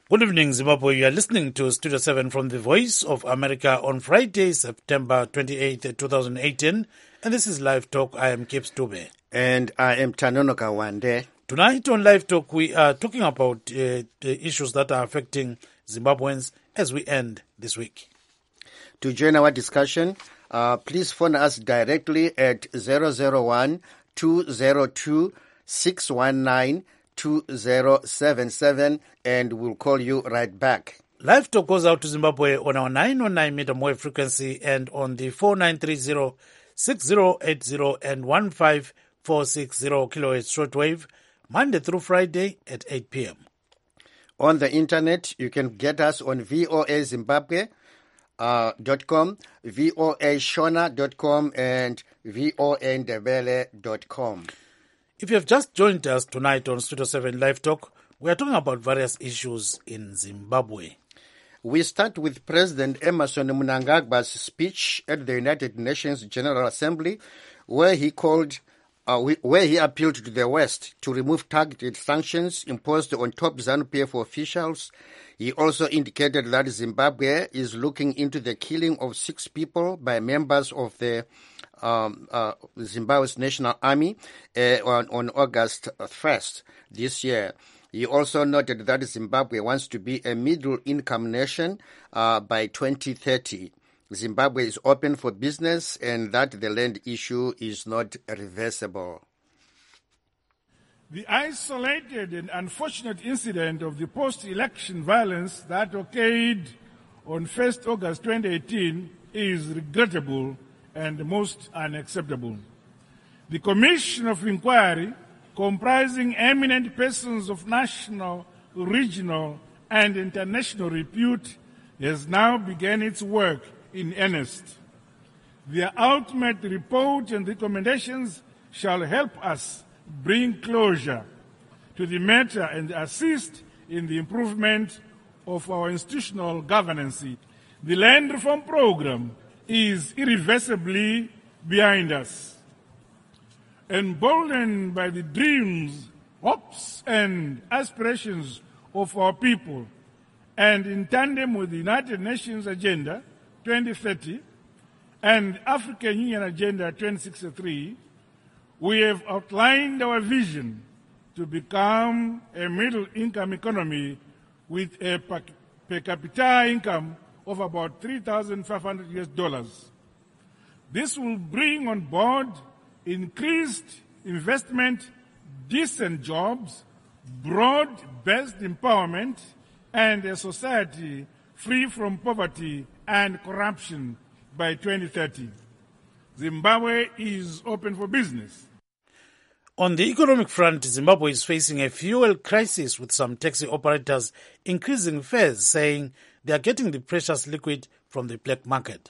Good evening, Zimbabwe. You are listening to Studio 7 from the Voice of America on Friday, September 28th, 2018. And this is Live Talk. I am Kip Stube. And I am Tanonoka Wande. Tonight on Live Talk, we are talking about the issues that are affecting Zimbabweans as we end this week. To join our discussion, please phone us directly at 001-202-619-2077 and we'll call you right back. Live Talk goes out to Zimbabwe on our 909 meter wave frequency and on the 4930, 6080 and 15460 kilohertz shortwave, Monday through Friday at 8 p.m. On the internet, you can get us on voazimbabwe.com, voashona.com, and voandebele.com. If you have just joined us tonight on Studio 7 Live Talk, we are talking about various issues in Zimbabwe. We start with President Emmerson Mnangagwa's speech at the United Nations General Assembly, where he appealed to the West to remove targeted sanctions imposed on top ZANU-PF officials. He also indicated that Zimbabwe is looking into the killing of 6 people by members of the Zimbabwe's National Army on August 1st this year. He also noted that Zimbabwe wants to be a middle-income nation by 2030. Zimbabwe is open for business and that the land issue is not reversible. The isolated and unfortunate incident of the post-election violence that occurred on 1st August 2018 is regrettable and most unacceptable. The Commission of Inquiry, comprising eminent persons of national, regional, and international repute, has now begun its work in earnest. Their ultimate report and recommendations shall help us bring closure to the matter and assist in the improvement of our institutional governance. The land reform program is irreversibly behind us. Emboldened by the dreams, hopes, and aspirations of our people, and in tandem with the United Nations Agenda 2030 and African Union Agenda 2063, we have outlined our vision to become a middle-income economy with a per capita income of about $3,500. This will bring on board increased investment, decent jobs, broad-based empowerment, and a society free from poverty and corruption by 2030. Zimbabwe is open for business. On the economic front, Zimbabwe is facing a fuel crisis with some taxi operators increasing fares, saying they are getting the precious liquid from the black market.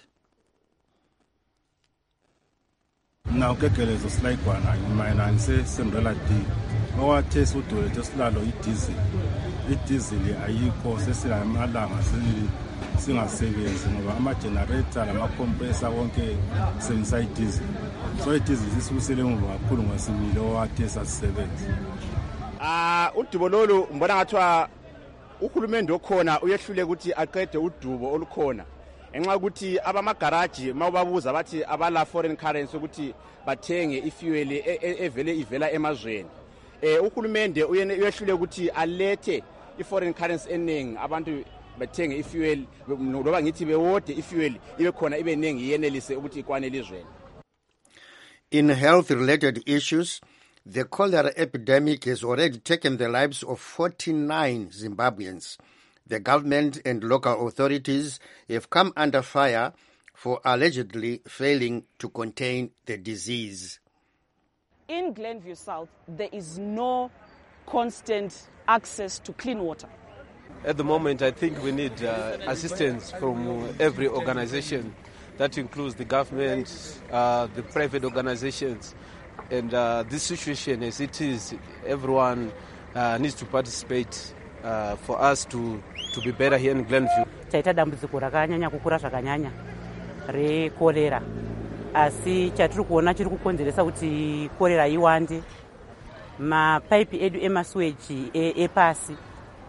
Now, kekelezo silayikwana mina ngisesendela di owathesa udole tosilalo idizili ayikho sesilamalanga singasebenzi ngoba ama-generator lama-compressor wonke sebenzisa idizili so idizili sisibusele emuva kakhulu ngosibili owathesa sisebenzi. Udubo lolu mbona ngathiwa uhulumende okhona uyehlule ukuthi aqede udubo olukhona enxa ukuthi abamagaraji mawubabuza bathi abala foreign currency ukuthi bathenge ifuel evele ivela emazweni. Uhulumende uyehlule ukuthi alethe iforeign currency eningi abantu bathenge ifuel loba ngithi bewode ifuel ibe khona ibe ningi yenelise ukuthi ikwanele izweni. In health-related issues, the cholera epidemic has already taken the lives of 49 Zimbabweans. The government and local authorities have come under fire for allegedly failing to contain the disease. In Glenview South, there is no constant access to clean water. At the moment, I think we need assistance from every organization. That includes the government, the private organizations. And this situation as it is, everyone needs to participate for us to be better here in Glenview. Taita dambudziko rakanyanya kukura zvakanyanya rekorera. Asi chatiri kuona chiri kukonzeresa kuti korera iwande. Mapaipi edu emasewage epasi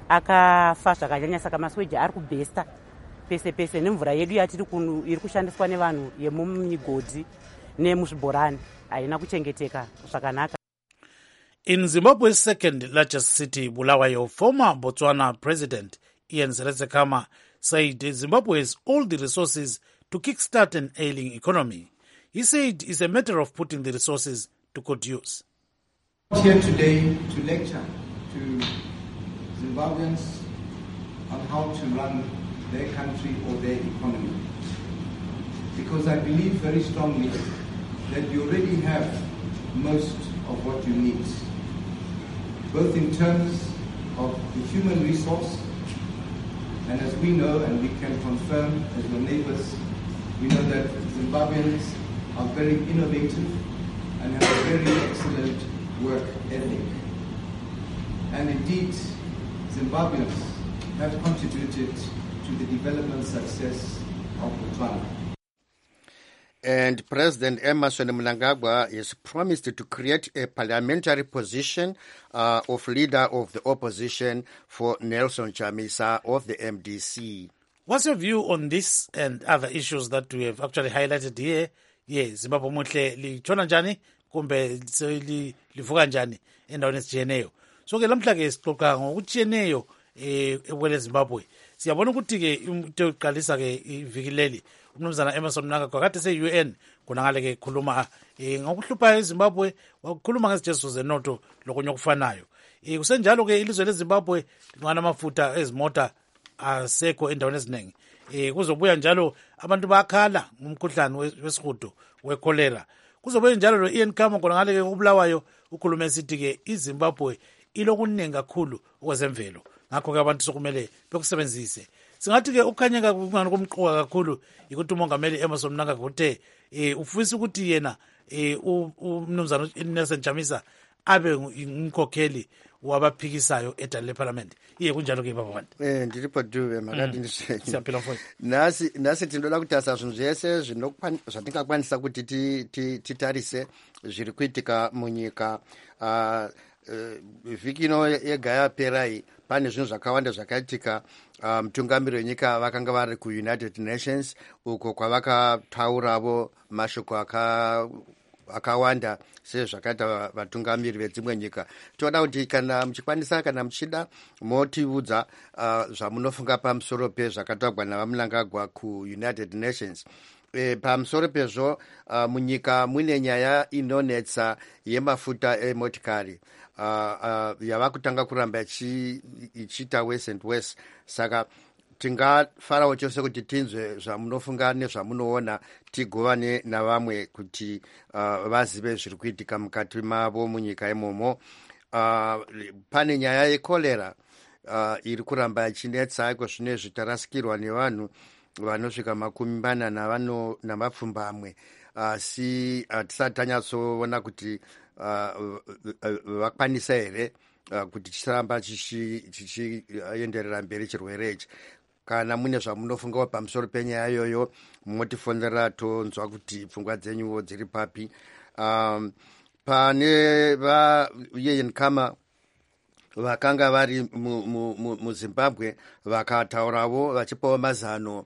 akafa zvakanyanya, saka masweja ari kubhesta pese pese, nemvura yedu yatiri iri kushandiswa nevanhu yemumigodhi nemuzvibhorani haina kuchengeteka zvakanaka. In Zimbabwe's second largest city, Bulawayo, former Botswana President Ian Seretse-Khama said Zimbabwe has all the resources to kickstart an ailing economy. He said it's a matter of putting the resources to good use. I'm here today to lecture to Zimbabweans on how to run their country or their economy. Because I believe very strongly that you already have most of what you need, both in terms of the human resource, and as we know and we can confirm as your neighbors, we know that Zimbabweans are very innovative and have a very excellent work ethic. And indeed, Zimbabweans have contributed to the development success of Botswana. And President Emmerson Mnangagwa is promised to create a parliamentary position of leader of the opposition for Nelson Chamisa of the MDC. What's your view on this and other issues that we have actually highlighted here? Yes, Zimbabwe muhle litshona njani kumbe livuka njani endaweni ezijiyeneyo. So ke lamhla ke sixoxa ngokujiyeneyo ekwele Zimbabwe. Siyabona ukuthi ke into yokuqalisa ke iviki leli umnumzana Emmerson Mnangagwa kade se-UN kunangale ke khuluma ngokuhlupha eZimbabwe, wakhuluma ngezijeziso zenotho lokunye okufanayo. Kusenjalo ke ilizwe leZimbabwe linganamafutha ezimota asekho endaweni eziningi. Kuzobuya njalo abantu bakhala ngumkhuhlane wesihudo wecholera. Kuzobuya njalo lo Ian Khama konangale ke ubulawayo ukhuluma esithi ke iZimbabwe ilokuningi kakhulu okwezemvelo. Ngakho ke abantu sokumele bekusebenzise. Singathi ke ukukhanyeka kungani komqoka kakhulu ukuthi umongameli Emmerson Mnangagwa uthe ufisa ukuthi yena umnumzana Nelson Chamisa abe umkhokheli wabaphikisayo edale leparlament. Iye kunjalo ke baba bantu. Ndiripo Dube makati ndishenye. Siyaphila mfowethu. Nasi tindoda kutasa zvinhu zvese zvatingakwanisa kuti titarise zviri kuitika munyika. Vhiki ino yega yapera pane zvinhu zvakawanda zvakaitika. Mutungamiri wenyika vakanga vari kuUnited Nations uko kwavakatauravo mashoko akawanda sezvakaita vatungamiri vedzimwe nyika. Toda kuti kana muchikwanisa kana muchida motiudza zvamunofunga pamusoro pezvakataurwa navaMnangagwa kuUnited Nations. Pamusoro pezvo munyika mune nyaya inonetsa yemafuta emotikari yava kutanga kuramba ichiita worse and worse. Saka tingafarawo chose kuti tinzwe zvamunofunga nezvamunoona, tigovane navamwe kuti vazive zviri kuitika mukati mavo munyika imomo. Pane nyaya yekolera iri kuramba ichinetsa iko zvinezvi tarasikirwa nevanhu vanosvika 40 namapfumbamwe. Asi hatisati tanyatsoona kuti vakwanisa here kuti chisaramba chichienderera mberi chirwere ichi. Kana mune zvamunofungawo pamusoro penyaya iyoyo motifonera tonzwa kuti pfungwa dzenyuwo dziri papi. Pane Ian Khama vakanga vari muZimbabwe vakataurawo vachipawo mazano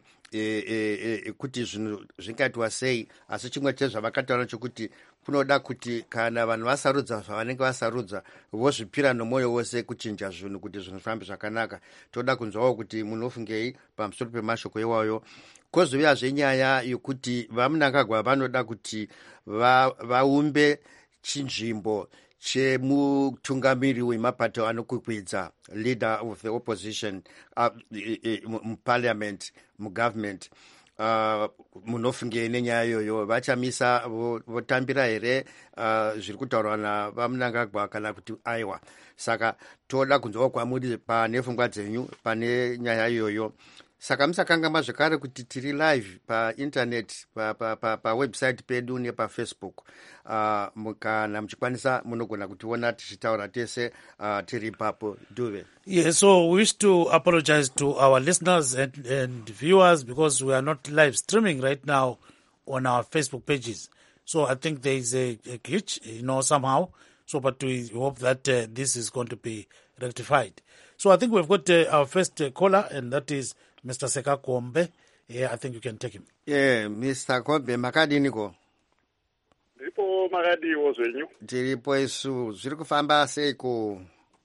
kuti zvinhu zvingaitwa sei. Asi chimwe chezvavakataura chokuti kunoda kuti kana vanhu vasarudza zvavanenge vasarudza vozvipira nomwoyo wose kuchinja zvinhu kuti zvinhu zvifambe zvakanaka. Toda kunzwawo kuti munofungei pamusoro pemashoko iwayo. Kozoviyazve nyaya yokuti vaMnangagwa vanoda kuti vaumbe chinzvimbo chemutungamiri wemapato anokwikwidza, leader of the opposition muparliament, mugovernment. Munofungei nenyaya iyoyo? Vachamisa votambira here zviri kutaurwa navaMnangagwa kana kuti aiwa? Saka toda kunzwawo kwamuri pane pfungwa dzenyu pane nyaya iyoyo. Saka musakangama zvekare kuti tiri live painternet pawebsite pedu nepafacebook. Kana muchikwanisa munogona kutiona tichitaura tese tiri ipapo. Duve. Yeah, so we wish to apologize to our listeners and viewers because we are not live streaming right now on our Facebook pages. So I think there is a glitch, somehow. So, but we hope that this is going to be rectified. So I think we've got our first caller, and that is Mr. Seka Kombe. I think you can take him. Mr. Kombe, makadini ko? Ndipo makadiwo zvenyu. Tiripo isu, zviri kufamba sei ko?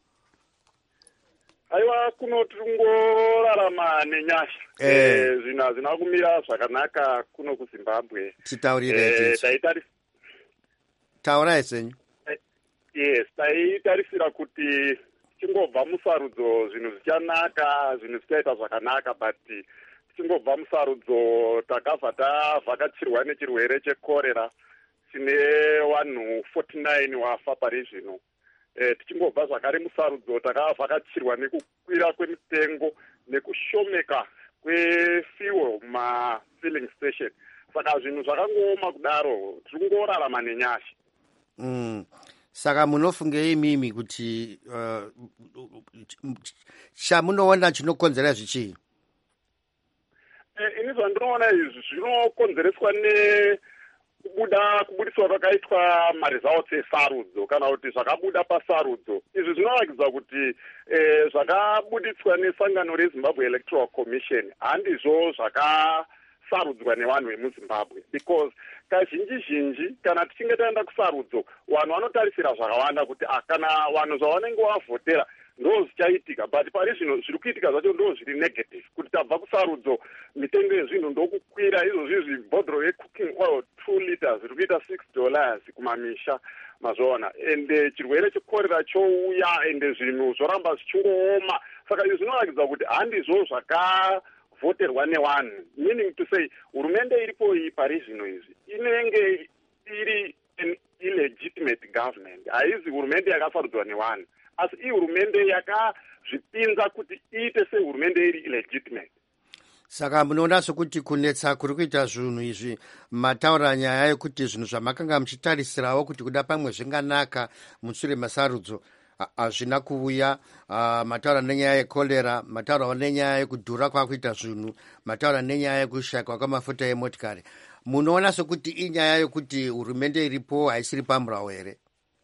Aiwa kunotungorarama nenyasha. Zvina kumira zvakanaka kuno kuZimbabwe. Titaurire Taurai senyu. Yes, taitarisira kuti tichingobva musarudzo zvinhu zvichanaka, zvinhu zvichaita zvakanaka, but tichingobva musarudzo takabva tavhakachirwa nechirwere chekorera chine vanhu 49 wafa pari zvino. Tichingobva zvakare musarudzo takavhakachirwa nekukwira kwemitengo nekushomeka kwefuel mafilling station. Saka zvinhu zvakangooma kudaro, tingorarama nenyasha. Saka munofungei imimi kuti chamunoona chinokonzera zvichii? Ini zvandinoona izvi zvinokonzereswa kubudiswa kwakaitwa maresults esarudzo kana kuti zvakabuda pasarudzo. Izvi zvinoratidza kuti zvakabudiswa nesangano reZimbabwe Electoral Commission handizvo zvakasarudzwa nevanhu vemuZimbabwe, because kazhinji kana tichinge taenda kusarudzo vanhu vanotarisira zvakawanda kuti kana vanhu zvavanenge vavhotera ndo zvichaitika, but pari zvino zviri kuitika zvacho ndo zviri negative. Kuti tabva kusarudzo mitengo yezvinhu ndokukwira, izvozvizvi bhodhoro yecooking oil 2 liters zviri kuita $6 kumamisha mazvaona, ende chirwere chekorera chouya, ende zvinhu zvoramba zvichingooma. Saka izvi zvinoratidza kuti handizvo zvakavhoterwa nevanhu, meaning to say hurumende iripo iyi pari zvino izvi inenge iri an illegitimate government, haizi hurumende yakasarudzwa nevanhu, asi iyi hurumende yakazvipinza kuti iite sehurumende iri illegitimate. Saka munoona sokuti kunetsa kuri kuita zvinhu izvi mataura nyaya yekuti zvinhu zvamakanga muchitarisirawo kuti kuda pamwe zvinganaka mushure masarudzo hazvina kuuya. Mataura nenyaya yekolera, mataura nenyaya yekudhura kwakuita zvinhu, mataura nenyaya yekushayikwa kwamafuta emotikari. Munoona sokuti inyaya yokuti hurumende iripo haisiri pamurawo here?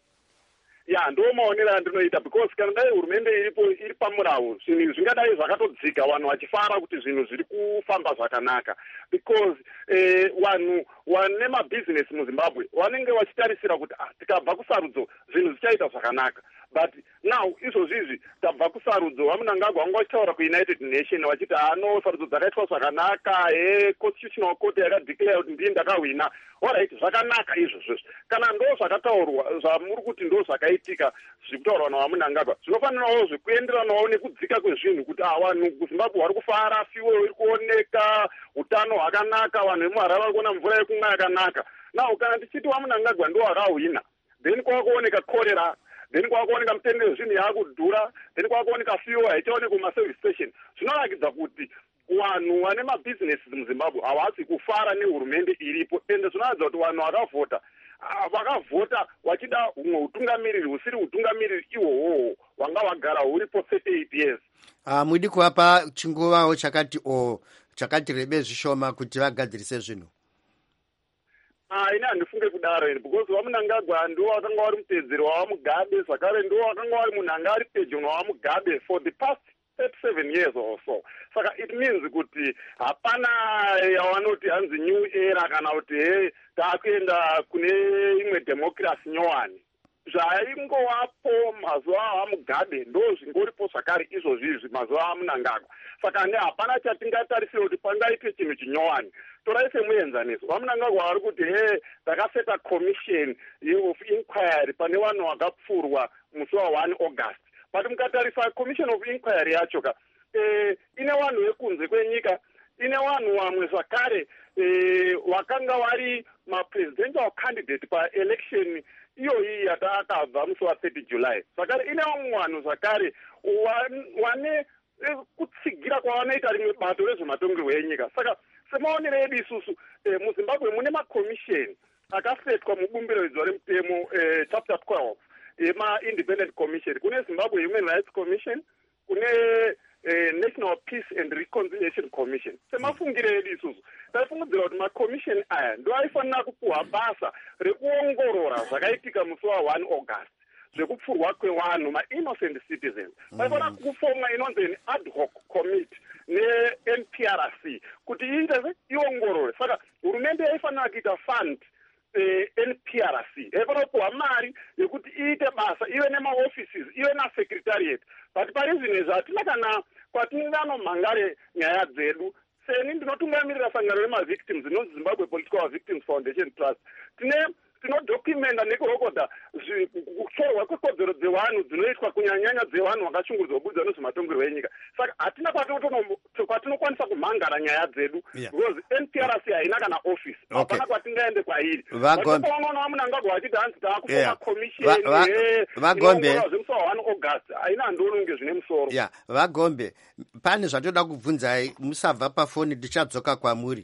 Ndo maonero andinoita, because kana dai hurumende iri pamurawo zvinhu zvingadai zvakatodzika, vanhu vachifara kuti zvinhu zviri kufamba zvakanaka, because vanhu vane mabhizinesi muZimbabwe vanenge vachitarisira kuti tikabva kusarudzo zvinhu zvichaita zvakanaka. But now izvozvizvi tabva kusarudzo, vaMnangagwa vanga vachitaura kuUnited Nations vachiti sarudzo dzakaitwa zvakanaka, constitutional court yakadeclare kuti ndini ndakahwina. Alright, zvakanaka izvozvo. Kana ndo zvakataurwa zvamuri kuti ndo zvakaitika zviri kutaurwa navaMnangagwa, zvinofanirawo zvekuenderanawo nekudzika kwezvinhu kuti vanhu kuZimbabwe vari kufara, fuel iri kuoneka, utano hwakanaka, vanhu vemuHarare vari kuona mvura yekumwa yakanaka. Now kana tichiti vaMnangagwa ndo akahwina, then kwavakuoneka korera, then kwavakuoneka mitengo yezvinhu yaakudhura, then kwavakuoneka fuel haichaonekwa mumaservice station, zvinoratidza kuti vanhu vane mabhizinesi muZimbabwe havasi kufara nehurumende iripo, ende zvinoratidza kuti vanhu vakavhota vachida humwe utungamiriri husiri utungamiriri ihwohwo hwanga vagara huripo 38 years. Mudi kuvapa chinguvawo chakati rebe zvishoma kuti vagadzirise zvinhu? Ine handifunge kudaro, because vaMnangagwa ndo vakanga vari mutedzeri wavaMugabe, zvakare ndo vakanga vari munhu anga ari pedyo navaMugabe for the past 37 years or so. Saka it means kuti hapana yavanoti hanzi new era kana kuti taakuenda kune imwe democracy nyowani. Zvaingovapo mazuva avaMugabe ndo zvingoripo zvakare izvozvizvi mazuva avaMnangagwa. Saka hapana chatingatarisira kuti pangaite chinhu chinyowani. Torai semuenzaniso, vaMnangagwa vari kuti takaseta commission of inquiry pane vanhu vakapfurwa musi wa1 August. But mukatarisa commission of inquiry yacho ine vanhu vekunze kwenyika, ine vanhu vamwe zvakare vakanga vari mapresidential candidate paelection iyoyi yatakabva musi wa30 July. Zvakare ine vamwe vanhu zvakare vane kutsigira kwavanoita rimwe bato rezvematongerwo enyika. Saka semaonero edu isusu muZimbabwe mune makomisheni akasetwa mubumbiro idzo remutemo chapter 12 independent commission. Kune Zimbabwe Human Rights Commission, kune National Peace and Reconciliation Commission. Semafungire edu isusu taifungidzira kuti makomisheni aya ndo aifanira kupuhwa basa rekuongorora zvakaitika musi wa1 August. zvekupfurwa kwevanhu ma-innocent citizens vaifana kufomwa inonzi ad hoc committee ne-NPRC kuti iite iongorore. Saka hurumende yaifanira kuita fund NPRC yaifanira kupuhwa mari yekuti iite basa, ive nemaoffices, ive nasecretariat. But parizvinezvi hatina kana kwatinonomhangare nyaya dzedu. Seni ndinotungamirira sangano remavictims inonzi Zimbabwe Political Victims Foundation Trust. Tinodhocumenta nekurokodha kutorwa kwekodzero dzevanhu dzinoitwa kunyanyanya dzevanhu vakashungurudzwa kubudza nezvematongerwo enyika. Saka hatina kwatinokwanisa kumhangara nyaya dzedu because NPRC haina kana office. Hapana kwatingaende kwairi. Vanoona Mnangagwa vachiti hanzi taakufoma commission inoongorora zvemusi wa 1 August. Haina ndononge zvine musoro. Vagombe, pane zvatoda kubvunzai musabva pafoni tichadzoka kwamuri.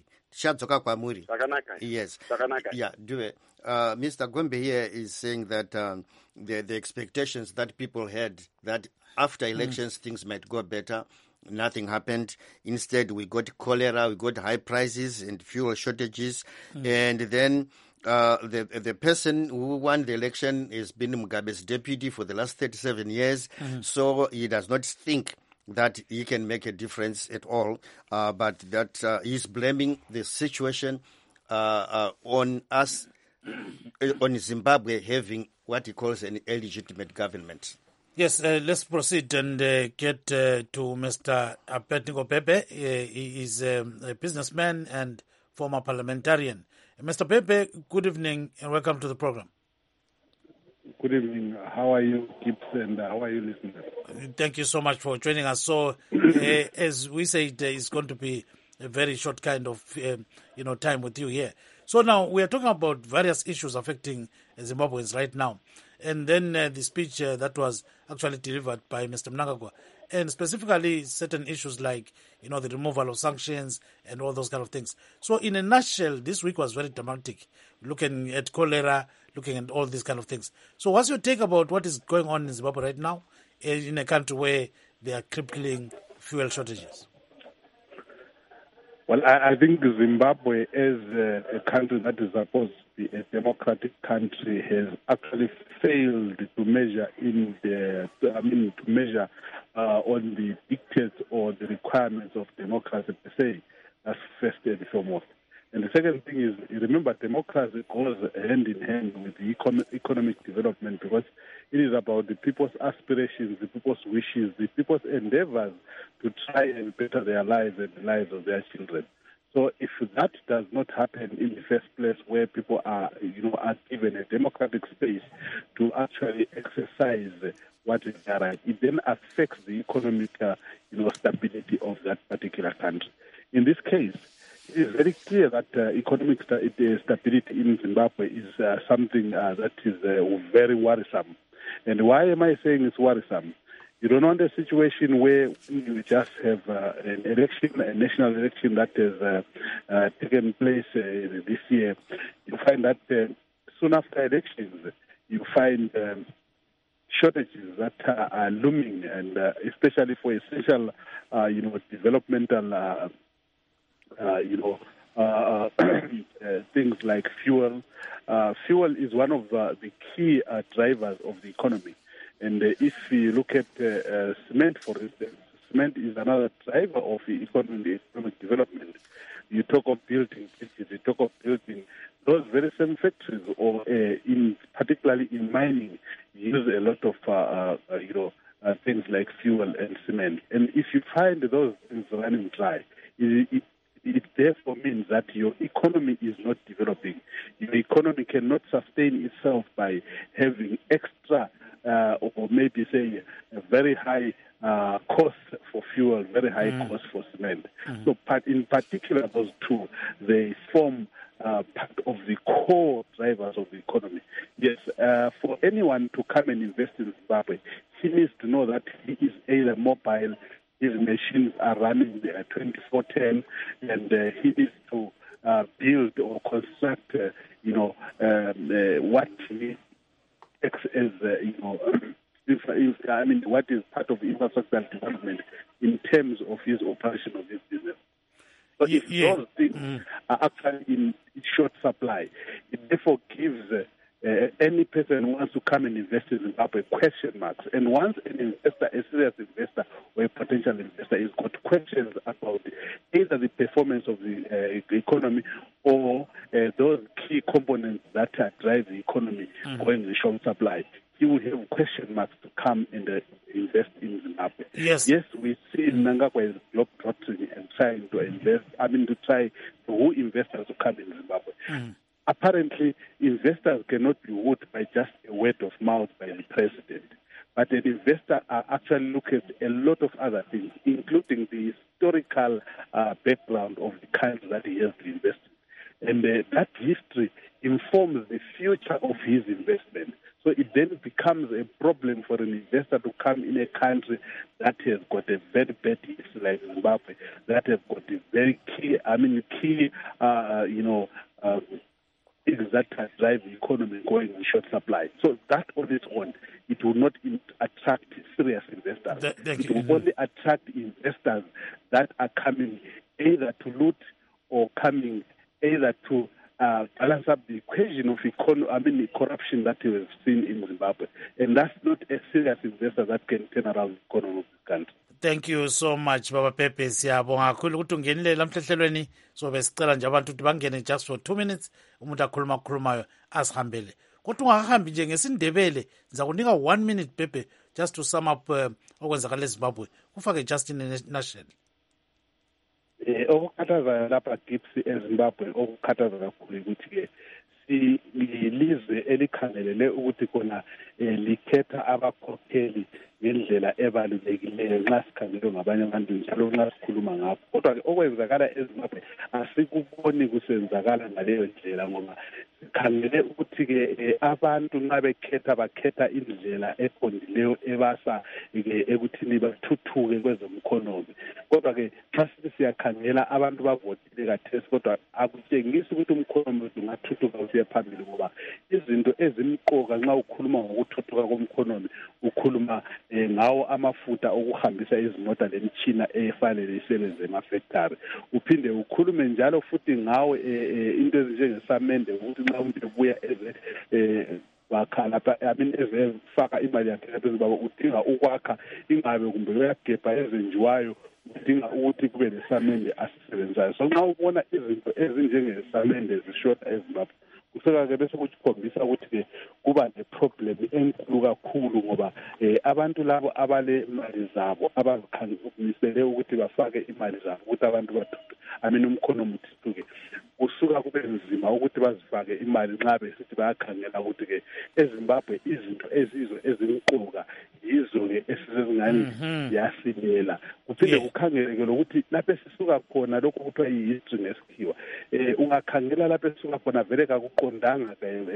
Yes. Yeah, do it. Mr. Gombe here is saying that the expectations that people had that after elections things might go better. Nothing happened. Instead, we got cholera, we got high prices and fuel shortages. And then the person who won the election has been Mugabe's deputy for the last 37 years. So he does not think that he can make a difference at all, but that he's blaming the situation on us, on Zimbabwe having what he calls an illegitimate government. Yes, let's proceed and get to Mr. Abednego Pepe. He is a businessman and former parliamentarian. Mr. Pepe, good evening and welcome to the program. Good evening. How are you, Gibbs, and how are you listening? Thank you so much for joining us. So, as we said, it's going to be a very short kind of, time with you here. So now we are talking about various issues affecting Zimbabweans right now. And then the speech that was actually delivered by Mr. Mnangagwa, and specifically certain issues like, the removal of sanctions and all those kind of things. So in a nutshell, this week was very dramatic, looking at cholera, looking at all these kind of things. So what's your take about what is going on in Zimbabwe right now, in a country where there are crippling fuel shortages? Well, I think Zimbabwe, as a country that is supposed to be a democratic country, has actually failed to measure on the dictates or the requirements of democracy per se. That's first and foremost. And the second thing is, remember, democracy goes hand in hand with the economic development, because it is about the people's aspirations, the people's wishes, the people's endeavors to try and better their lives and the lives of their children. So if that does not happen in the first place, where people are given a democratic space to actually exercise what is their right, it then affects the economic, stability of that particular country. In this case, it is very clear that economic stability in Zimbabwe is something that is very worrisome. And why am I saying it's worrisome? You don't want a situation where you just have an election, a national election that has taken place this year. You find that soon after elections, you find shortages that are looming, and especially for essential, developmental, things like fuel. Fuel is one of the key drivers of the economy. And if you look at cement, for instance, cement is another driver of the economic development. You talk of building cities, you talk of building those very same factories, or particularly in mining, use a lot of things like fuel and cement. And if you find those things running dry, it therefore means that your economy is not developing. Your economy cannot sustain itself by having extra or maybe say a very high cost for fuel, very high cost for cement. So in particular, those two, they form part of the core drivers of the economy. Yes, for anyone to come and invest in Zimbabwe, he needs to know that he is either mobile, his machines are running 24/10, and he needs to build or construct, what he as what is part of infrastructure development in terms of his operation of his business. So if those things are actually in short supply, it therefore gives air any person who wants to come and invest in Zimbabwe, question marks. And once an investor, a serious investor or a potential investor, has got questions about either the performance of the economy or those key components that drive the economy going in short supply, he would have question marks to come and invest in Zimbabwe. Yes, we see Mnangagwa is globetrotting and trying to invest. To try who investors to come in Zimbabwe. Apparently, investors cannot be wooed by just a word of mouth by the president. But an investor actually look at a lot of other things, including the historical background of the country that he has to invest in. And that history informs the future of his investment. So it then becomes a problem for an investor to come in a country that has got a very bad history like Zimbabwe, that has got a very key things that can drive the economy going in short supply. So that on its own, it will not attract serious investors. It will only attract investors that are coming either to loot or coming either to balance up the equation of corruption that we have seen in Zimbabwe. And that's not a serious investor that can turn around the economy of the country. Thank you so much, Baba Pepe. Siyabonga kakhulu ukuthi ungenile lamhlehlelweni, so besicela nje abantu ukuthi bangene just for 2 minutes, umuntu akhulumayo asihambele. Kodwa ungahambi nje ngesindebele, ngiza kunika 1 minute Pepe just to sum up okwenzakala eZimbabwe. Ufake just in a nutshell. Okukhathaza lapha Gipsy eZimbabwe, okukhathaza kakhulu ukuthi ke ilizwe elikhangelele ukuthi khona likhetha abakhokheli ngendlela ebalulekileyo nxa sikhangelwe ngabanye abantu njalo nxa sikhuluma ngakho. Kodwa ke okwenzakala eZimbabwe asikuboni kusenzakala ngaleyo ndlela, ngoba sikhangele ukuthi ke abantu nxa bakhetha indlela eqondileyo ebasa ekuthini bathuthuke kwezomkhonomi. Kodwa ke xa siyakhangela abantu bavotile kathesi, kodwa akutshengisi ukuthi umkhonomi wethu ungathuthuka usiye phambili, ngoba izinto ezimqoka nxa ukhuluma ngokuthuthuka komkhonomi ukhuluma ngawo amafutha okuhambisa izimota lemitshina efanele isebenze emafactory. Uphinde ukhulume njalo futhi ngawo into ezinjengesamende ukuthi nxa umuntu ebuya ezefaka imali yakhe lapha udinga ukwakha ingabe kumbe uyagebha ezenjiwayo, udinga ukuthi kube lesamende asisebenzayo. So nxa ubona izinto ezinjengesamende zishoda eZimbabwe, kuseka-ke bese kukhombisa ukuthi-ke kuba ne-problem enkulu kakhulu, ngoba abantu labo abale mali zabo abazikhangisele ukuthi bafake imali zabo ukuthi abantu umkhonomi uthuthuke, kusuka kube nzima ukuthi bazifake imali nxa besithi bayakhangela ukuthi-ke eZimbabwe izinto ezimqoka yizo-ke esizezingane yasilela. Kuphinde kukhangeleke lokuthi lapho esisuka khona lokho kuthiwa yi-history ngesikhiwa. Ungakhangela lapho esisuka khona vele kakuqondanga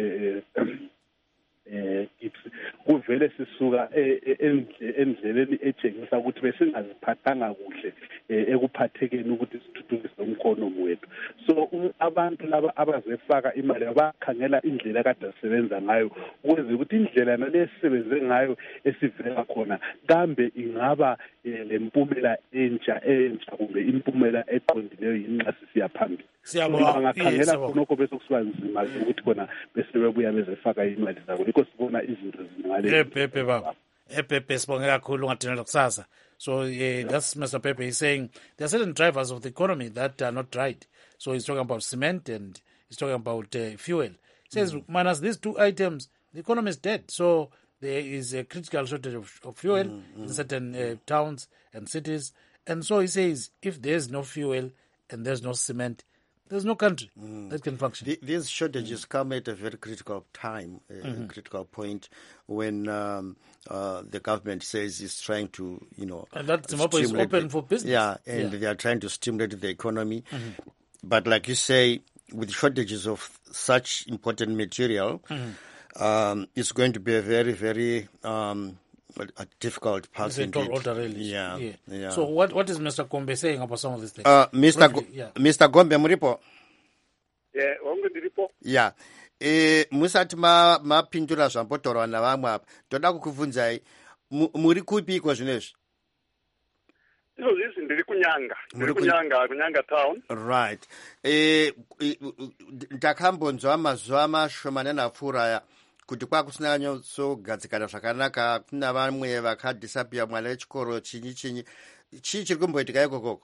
kuvele sisuka endleleni etshengisa ukuthi besingaziphathanga kuhle ekuphathekeni ukuthi sithuthukise umkhonomi wethu. So abantu laba abazefaka imali abakhangela indlela kade asebenza ngayo, ukwenza ukuthi indlela nale esisebenze ngayo esivela khona kambe ingaba lempumela entsha kumbe impumela eqondileyo yinxa sisiya phambili. Bangakhangela khonokho bese kusiba nzima ukuthi khona bese bebuya bezefaka imali zabo, yikho sibona izinto zingale. Pepe baba, Pepe sibonge kakhulu ungadinela kusasa. So that's Mr. Pepe. He's saying there are certain drivers of the economy that are not right. So he's talking about cement and he's talking about fuel. He says minus these two items, the economy is dead. So there is a critical shortage of fuel in certain towns and cities. And so he says if there's no fuel and there's no cement, there's no country that can function. These shortages come at a very critical time, critical point when the government says it's trying to, and that Zimbabwe is open for business. Yeah, and they are trying to stimulate the economy. But like you say, with shortages of such important material, it's going to be a very, very a difficult path indeed. Yeah. So what is Mr. Gombe saying about some of these things? Mr. Gombe muripo? Yeah, wangu ndiripo. Yeah. Musati mapindura zvambotaurwa navamwe apa. Toda kukubvunzai muri kupi iko zvinezvi? Izvozvi ndiri kunyanga town. Right. Ndakambonzwa mazuva mashomanana apfuura aya kuti kwakusina nyosogadzikana zvakanaka, kuna vamwe vakadhisapia mwana wechikoro chii chiri kumboitika ikokoko?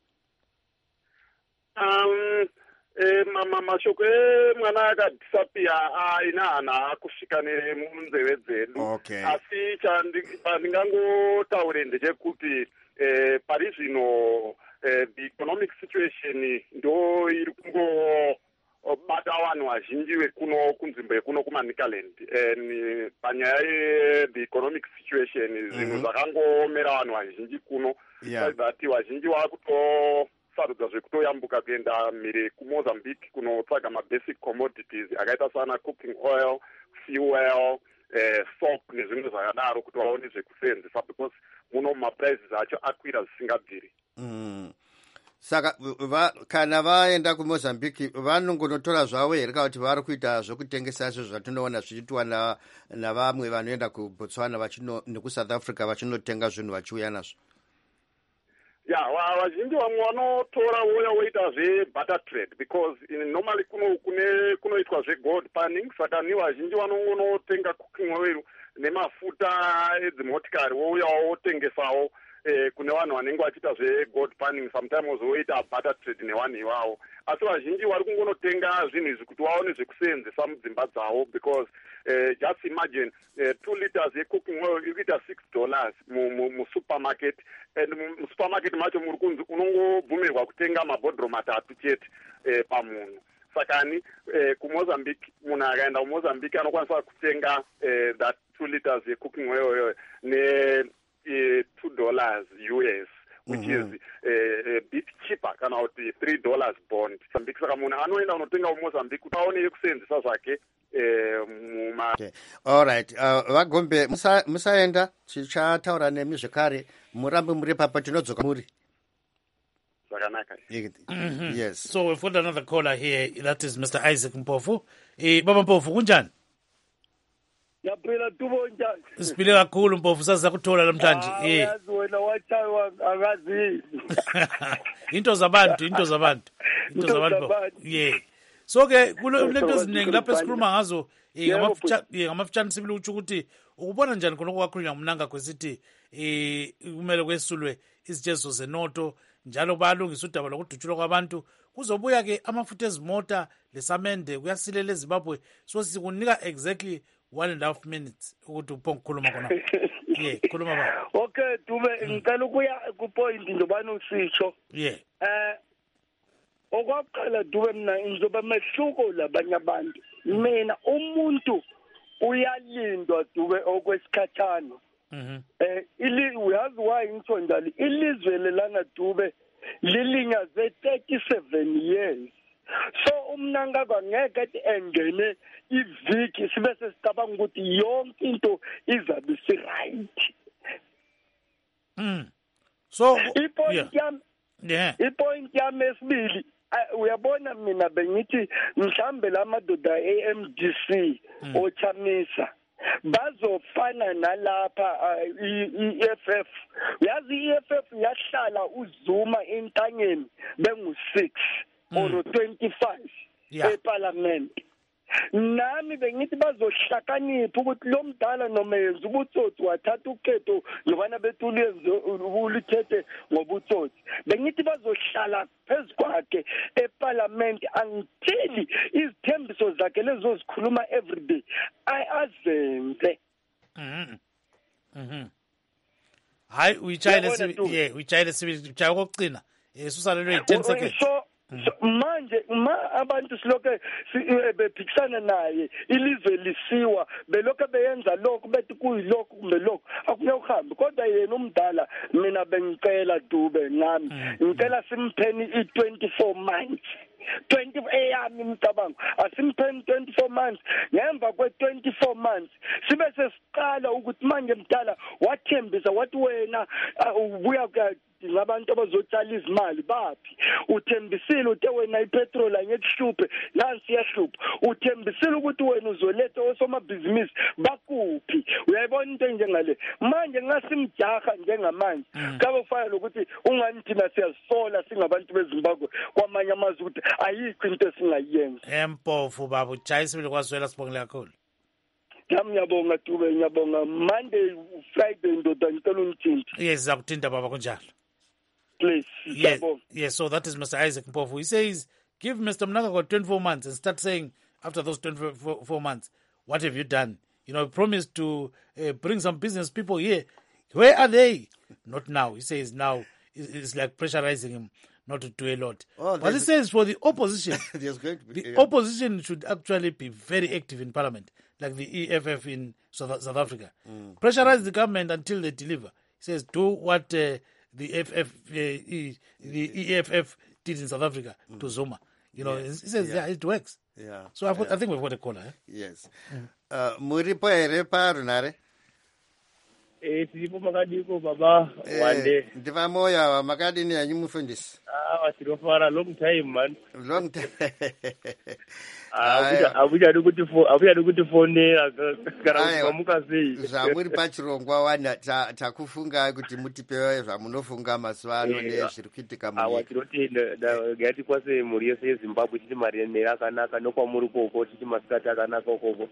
Mashoko emwana akadhisapia aina hana kusvika nemunzeve dzedu. Asi chandingangotaure ndechekuti pari zvino the economic situation ndo iri kungobata vanhu vazhinji vekuno kunzvimbo yekuno kumaNicaland. Panyaya ye-the economic situation zvinhu zvakangomera vanhu vazhinji kuno. That vazhinji vakutosarudzwa zvekutoyambuka kuenda mhiri kuMozambique kunotsvaga mabasic commodities akaita sana cooking oil, fuel, soap nezvimwe zvakadaro kuti vaone zvekusenzesa because muno maprices acho akwira zvisingabviri. Saka kana vaenda kuMozambique vanongonotora zvavo here kana kuti vari kuita zvokutengesa izvo zvatinoona zvichiitwa navamwe vanoenda kuBotswana nekuSouth Africa vachinotenga zvinhu vachiuya nazvo? Vazhinji vamwe vanotora voya voita zvebutter trade because normally kunoitwa zvegold panning, saka ni vazhinji vanongonotenga cooking oil nemafuta edzimotikari vouyawo votengesawo kune vanhu vanenge vachiita zvegold panning, sometimes voita butter trade nevanhu ivavo. Asi vazhinji vari kungonotenga zvinhu izvi kuti vaone zvekuseenzesa mudzimba dzavo because just imagine 2 liters yecooking oil iri kuita $6 musupermarket, and musupermarket macho muri kunzi unongobvumirwa kutenga mabhodhoro 3 chete pamunhu. Sakani kuMozambique, munhu akaenda kuMozambique anokwanisa kutenga that 2 liters yecooking oil ne $2 US, which is a bit cheaper kana kuti $3 bond. Saka munhu anoenda unotenga kuMozambique kuti aone yekuseenzesa zvake muma. All right, Vagombe musaenda, tichataura nemi zvekare, murambe muri papa, tinodzoka muri. Yes. So we've got another caller here, that is Mr. Isaac Mpofu. Baba Mpofu, kunjani? Yaphila tubo njani? Siphile kakhulu Mpofu, saza kuthola namhlanje. Yazi wena wachawa akazi. Into zabantu. Yeah. So ke kulento eziningi lapho esikhuluma ngazo ngamafutshane sibili uthi ukuthi ukubona njani khona okwakhulunywa ngumnanga kwesithi kumele kwesulwe izijezo zenoto, njalo bayalungisa udaba lokudutshulwa kwabantu, kuzobuya ke amafutha ezimota lesamende kuyasilela eZimbabwe. So sikunika exactly 1.5 minutes ukuthi uphongukhuluma khona. Yeah, khuluma baba. Okay, Dube, ngicela ukuya kupoint ndobani usitsho. Yeah. Okwaqala Dube, mina ngizoba mehluko labanye abantu. Mina umuntu uyalindwa Dube okwesikhathana. Uyazi why ngitsho njalo, ilizwe lelana Dube lilinyaze 37 years. So umnangagwa ngeke ethi engene iviki sibe sesicabanga ukuthi yonke into izabe isi-right. So ipoint yami esibili, uyabona mina bengithi mhlambe lamadoda AMDC ochamisa bazofana nalapha i-EFF. Yazi i-EFF yahlala uzuma entangeni bengu-6 or 25 eParliament. Nami bengithi bazohlakanipha ukuthi lo mdala noma yenza ubutsotsi wathatha ukhetho lobana bethu ulithethe ngobutsotsi. Bengithi bazohlala phezu kwakhe eParliament until izithembiso zakhe lezo zikhuluma everyday azenze. Hayi uyitshayile sibili utshaya kokugcina susalelwe 10 seconds. So manje abantu siloke bephikisana naye, ilizwe lisiwa, belokho beyenza lokho bethi kuyilokho kumbe lokho akuyohamba. Kodwa yena umdala mina bengicela Dube nami ngicela simpheni i24 months. 20 eyami imicabango asimpheni 24 months. Ngemva kwe24 months sibe sesiqala ukuthi manje mdala wathembisa wathi wena ubuya ngabantu abazotshala izimali baphi. Uthembisile uthe wena ipetrol angekuhluphe nansi yahlupha. Uthembisile ukuthi wena uzoletha osomabhizinisi bakuphi. Uyayibona into njengale manje ngasimjaha njengamanje kabe ufana lokuthi ungani thina siyasola singabantu beZimbabwe kwamanye amazwe ukuthi ayikho into esingayenza. Mpofu baba utshayisile kwazwela sibongela kakhulu. Ngiyabonga Dube, ngiyabonga. Monday, Friday ndoda ngicela unithinti. Yes, zakuthinta baba kunjalo. Please. Yes, so that is Mr. Isaac Mpofu. He says, give Mr. Mnangagwa 24 months and start saying after those 24 months, what have you done? You know, promised to bring some business people here. Where are they? Not now. He says now it's like pressurizing him not to do a lot. But he says for the opposition, opposition should actually be very active in parliament, like the EFF in South Africa. Pressurize the government until they deliver. He says do what the EFF did in South Africa to Zuma. You know, he says it works. Yeah. So I think we've got a caller. Yes. Muripo erepa runare. Tiripo makadiko baba wande. Ndiva moya wa makadini ya nyumufundisi. Watirofara long time man. Long time. Abuja dukuti phone kana kumuka sei. Zvamuri pachirongwa wana takufunga kuti mutipewe zvamunofunga maswano nezviri kuitika munyika. Watirotenda ngati kwase muri yese yeZimbabwe titi mari yakanaka nokwamuri koko titi masikati akanaka koko.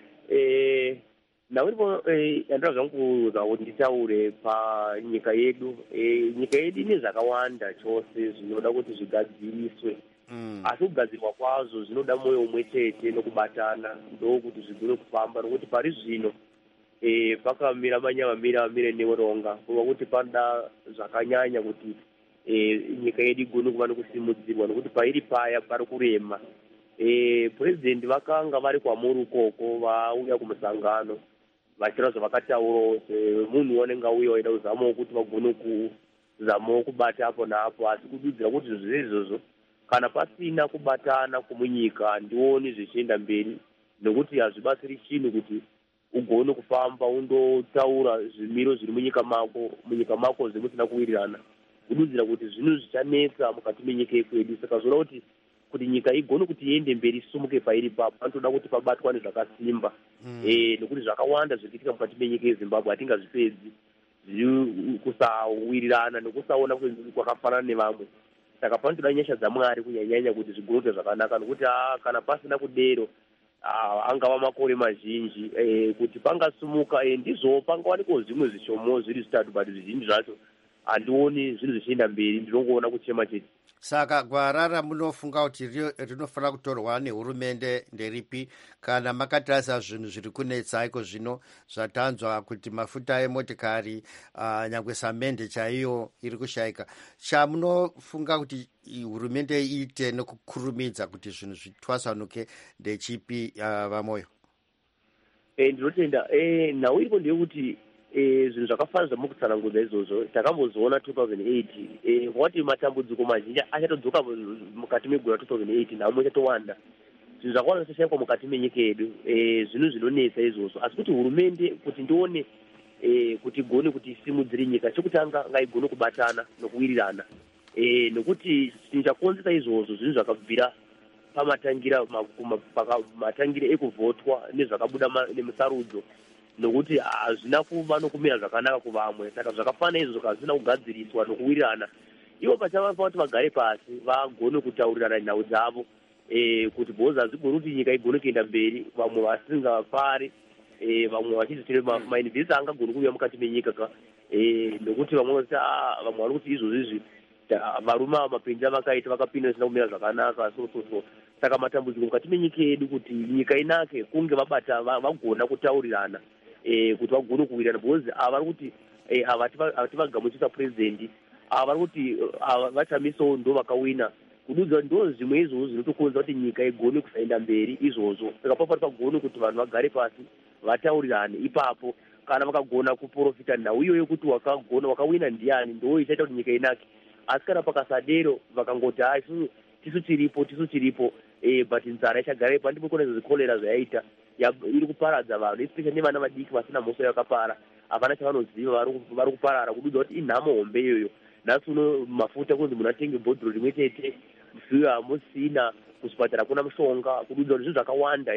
Nauripo andira zvangu kuti nditaure panyika yedu. Nyika yedu ine zvakawanda chose zvinoda kuti zvigadziriswe. Asi kugadzirwa kwazo zvinoda moyo umwe chete nokubatana ndokuti zvigone kufamba nokuti pari zvino pakamira manyamamira amire neuronga kuva kuti panoda zvakanyanya kuti nyika yedu igone kuva nokusimudzirwa nokuti pairi paya pari kurema. President vakanga vari kwamuri ukoko vauya kumusangano vachira zvavakataurawo semunhu wanenge auya waida kuzamawo kuti vagone kuzamawo kubata apo naapo asi kududzira kuti zviro izvozvo kana pasina kubatana kumunyika ndioni zvichienda mberi nokuti hazvibatsiri chinhu kuti ugone kufamba undotaura zvimiro zviri munyika mako zvemusina kuwirirana kududzira kuti zvinhu zvichanetsa mukati menyika yekwedu saka zvoda kuti nyika igone kuti iende mberi isumuke pairi papo panotoda kuti pabatwane zvakasimba nokuti zvakawanda zvirikiitika mukati menyika yeZimbabwe hatingazvipedzi zviri kusawirirana nokusaona kwakafanana nevamwe. Saka panotoda nyasha dzaMwari kunyanyanya kuti zvigone zvakanaka nokuti kana pasina kudero angava makore mazhinji kuti pangasumuka ndizvo pangawanikwa zvimwe zvishomo zviri zvitatu but zvizhinji zvacho handioni zvinhu zvichienda mberi ndinongoona kuchema chete. Saka gwara munofunga kuti rinofanira kutorwa nehurumende nderipi kana makatarisa zvinhu zviri kunetsa iko zvino zvatanzwa kuti mafuta emotikari nyangwe samende chaiyo iri kushayika. Chamunofunga kuti hurumende iite nokukurumidza kuti zvinhu zvitwasanuke ndechipi vamoyo? Ndinotenda nhau iripo ndeyekuti zvinhu zvakafanira mukutsanangudza izvozvo takambozoona 2008 wati matambudziko mazhinji achatodzoka mukati megore 2008 nhamo ichatowanda zvinhu zvakawanda zvichashaikwa mukati menyika yedu zvinhu zvinonetsa izvozvo asi kuti hurumende kuti ndione kuti igone kuti isimudzire nyika chekutanga ngaigone kubatana nokuwirirana nokuti chinhu chakonzesa izvozvo zvinhu zvakabvira pamatangire ekuvhotwa nezvakabuda nemusarudzo nokuti hazvina kuva nokumira zvakanaka kuvamwe saka zvakafanana izvozvo hazvina kugadziriswa nokuwirirana ivo pachava kuti vagare pasi vagone kutaurirana nhau dzavo kuti bhozi hazvigoni kuti nyika igone kuenda mberi vamwe vasingafari vamwe vachizitire mayunivhesiti angagoni kuuya mukati menyika nokuti vamwe vari kuti izvozvi varume mapenzi avakaita vakapinda zvisina kumira zvakanaka so saka matambudziko mukati menyika yedu kuti nyika inake kunge vagona kutaurirana kuti vagone kuwirirana because vari kuti hativagamuchisa purezidendi vari kuti vachamisawo ndo vakawina kududza ndo zvimwe izvozvo zvinotokonza kuti nyika igone kusaenda mberi izvozvo saka papati pagone kuti vanhu vagare pasi vataurirane ipapo kana vakagona kuprofita nhau iyoyo kuti wakawina ndiani ndo ichaita kuti nyika inake asi kana pakasadero vakangoti tisu chiripo but nzara ichagarepo handimukona zvikolera zvayaita iri kuparadza vanhu especially nevana vadiki vasina mhosva yakapara havana chavanoziva vari kuparara kududza kuti inhamo hombe iyoyo nhasi uno mafuta kunzi munhu atenge bhodhoro rimwe chete fuyo hamusina kuzvipatara kuna mushonga kududza kuti zvinhu zvakawanda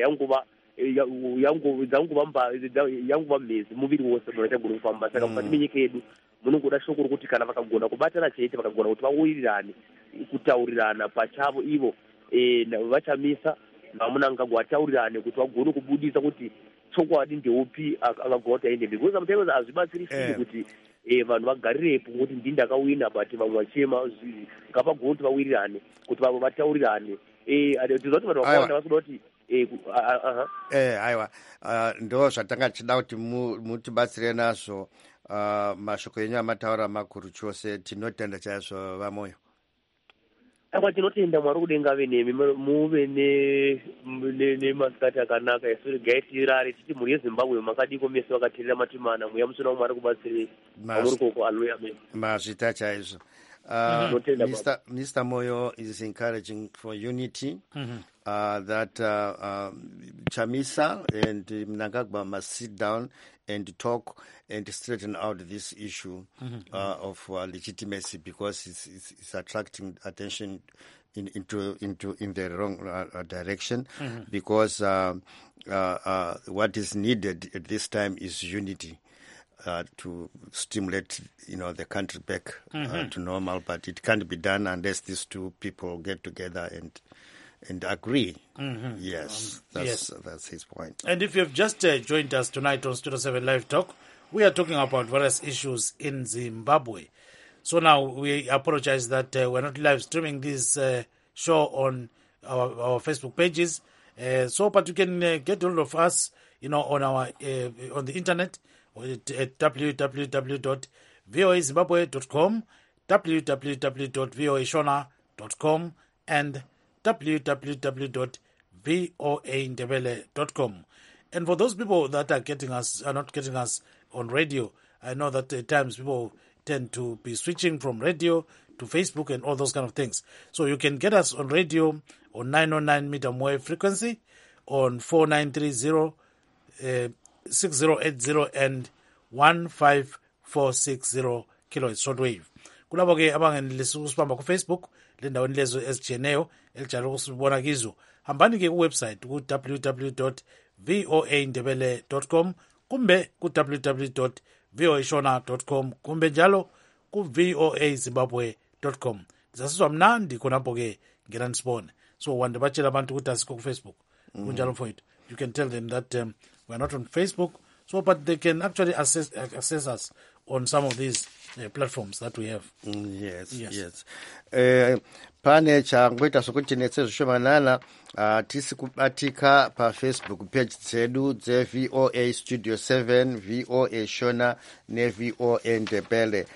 yanguva mhezi muviri wose munhu achagona kufamba saka mukati menyika yedu munongoda shoko rokuti kana vakagona kubatana chete vakagona kuti vawirirane kutaurirana pachavo ivo vachamisa vamunangagwa vataurirane kuti vagone kubudisa kuti chokwadi ndeupi akagota ende because sometimes azvibatsirisiri kuti vanhu vagarirepo kuti ndini ndakawina but vamwe vachema ngapagona kuti vawirirane kuti vamwe vataurirane tinoziva kuti vanhu vakawanda vasuda kuti aiwa ndo zvatanga tichida kuti mutibatsire nazvo mashoko enyu amataura makuru chose tinotenda chaizvo vamoyo akwa tinotenda mwari kudenga ave nemi muve nemasikati akanaka isu regai tirare titi mhuri yezimbabwe makadiko mese vakateerera matimana mweya musina wamwari kubatsirei amuri koko aleluya amen mazvita chaizvo Mr. Moyo is encouraging for unity, that Chamisa and Mnangagwa must sit down and talk and straighten out this issue of legitimacy, because it's attracting attention in the wrong direction, because what is needed at this time is unity. To stimulate, the country back to normal, but it can't be done unless these two people get together and agree. Yes, that's his point. And if you've just joined us tonight on Studio 7 Live Talk, we are talking about various issues in Zimbabwe. So now we apologize that we're not live streaming this show on our Facebook pages. But you can get hold of us, on our on the internet. At www.voazimbabwe.com, www.voashona.com, and www.voandebele.com. And for those people that are not getting us on radio, I know that at times people tend to be switching from radio to Facebook and all those kind of things. So you can get us on radio on 909 medium wave frequency, on 4930 6080 and 15460 kilohertz shortwave. Kulabo ke abangenelisi ukusibamba ku Facebook le ndaweni lezo ezijeneyo elijalo ukusibona kizo. Hambani ke ku website ku www.voandebele.com kumbe ku www.voashona.com kumbe njalo ku voazimbabwe.com. Zasizwa mnandi khonapho ke ngena nisibone. So wande batshela abantu ukuthi asikho ku Facebook. Kunjalo mfowethu. You can tell them that we're not on Facebook, but they can actually access us on some of these platforms that we have. Yes. Pane changoita sokuti netsezvishomanana tisi kubatika pa Facebook page dzedu dzeVOA Studio 7, VOA Shona neVOA Ndebele.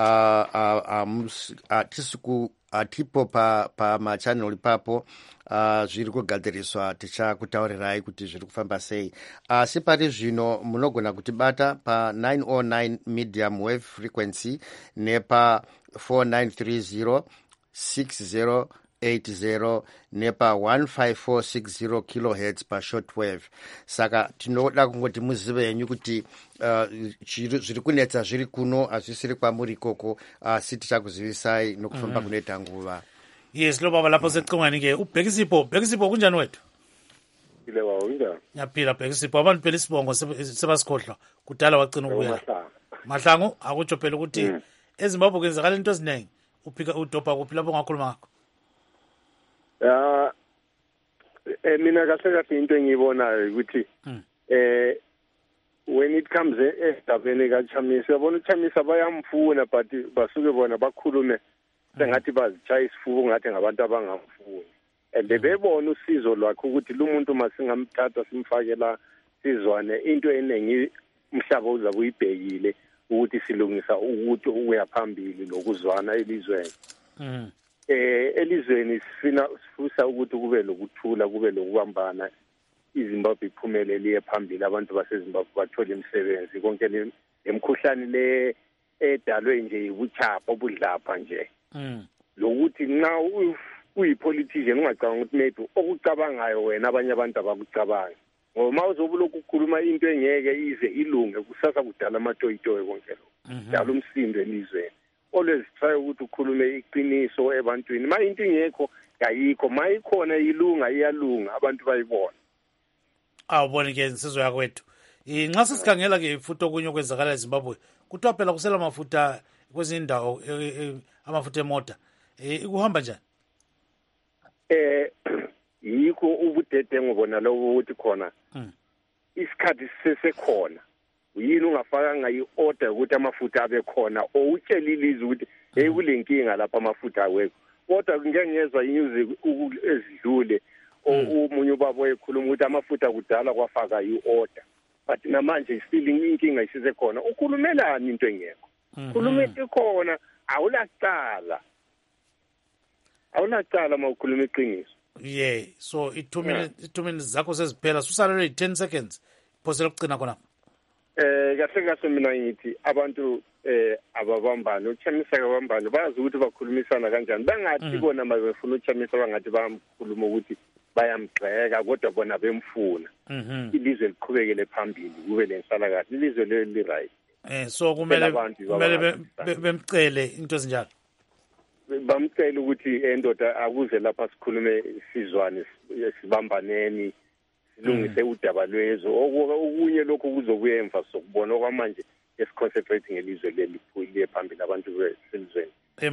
Atipo pa machannel papo zviri kugadziriswa tichakutaurirai kuti zviri kufamba sei. Asi pari zvino munogona kutibata pa 909 medium wave frequency nepa 4930 6080 nepa 15460 kilohertz pa shortwave. Saka tinoda kungoti muzive henyu kuti zviri kunetsa zviri kuno hazvisiri kwamuri ikoko, asi tichakuzivisai nokufamba kunoita nguva. Yes, lo baba lapho secingweni ke ubhekisipo kunjani wethu? Ile wawinga. Nyaphila bhekisipo abantu phela isibongo sebasikhohlwa kudala wagcina ukuya. Mahlangu akutsho phela ukuthi eZimbabwe kwenzakala into eziningi. Uphika udobha kuphi lapho ngakhuluma ngakho? Mina kahle into engiyibonayo ukuthi when it comes endabeni kaChamisa, yabona uChamisa bayamfuna but basuke bona bakhulume sengathi bazitshaya isifuba ngathi ngabantu abangamfuni, and bebona usizo lwakhe ukuthi lo muntu masingamthatha simfake la sizwane into eningi umhlaba uza kuyibhekile ukuthi silungisa ukuthi uya phambili lokuzwana elizweni. Elizweni sifisa ukuthi kube lokuthula, kube lokubambana, iZimbabwe iphumelele liye phambili, abantu baseZimbabwe bathole imisebenzi, konke lemkhuhlane le edalwe nje yibuchapha obudlapha nje. Lokuthi nxa uyipolitician ungacabanga ukuthi maybe okucabangayo wena abanye abantu abakucabangi, ngoba ma uzobuloku ukukhuluma into engeke ize ilunge kusasa kudala amatoyitoyi konke lokho, dala umsindo elizweni. Always try ukuthi ukhulume iqiniso ebantwini. Ma into ingekho ayikho, ma ikhona ilunga iyalunga, abantu bayibona. Awubona ke insizwe yakho wethu. Nxa sisikhangela ke futhi okunye okwenzakala eZimbabwe, kuthiwa phela kusela amafutha kwezindawo, amafutha emota. Kuhamba njani? Yikho ubudede ngobona lobo ukuthi khona isikhathi sisesekhona yini ungafakanga i-order ukuthi amafutha abe khona owutshelile izwe ukuthi hey kulenkinga lapha amafutha awekho kodwa ngeke ngezwe inews ezidlule umunye ubaba ekhuluma ukuthi amafutha kudala kwafaka i-order but namanje still inkinga isisekhona ukhulumelani into engekho khulumela ikhona awulacala mawukhuluma iqiniso yeah so 2 minutes zakho seziphela susalele 10 seconds phosela ukucina khona kahle mina ngithi abantu ababambana uchamisa kabambana bazi ukuthi bakhulumisana kanjani bangathi bona mabefuna uchamisa bangathi bamkhuluma ukuthi bayamgxeka kodwa bona bemfuna ilizwe liqhubekele phambili kube lenhlalakahle ilizwe li right so kumele bemcele into ezinjalo bamcela ukuthi endoda akuze lapha sikhulume sizwane sibambaneni silungise udaba lwezo okunye lokho kuzokuyenza sokubona okwamanje esiconcentrating elizwe leliphile phambili abantu besilizweni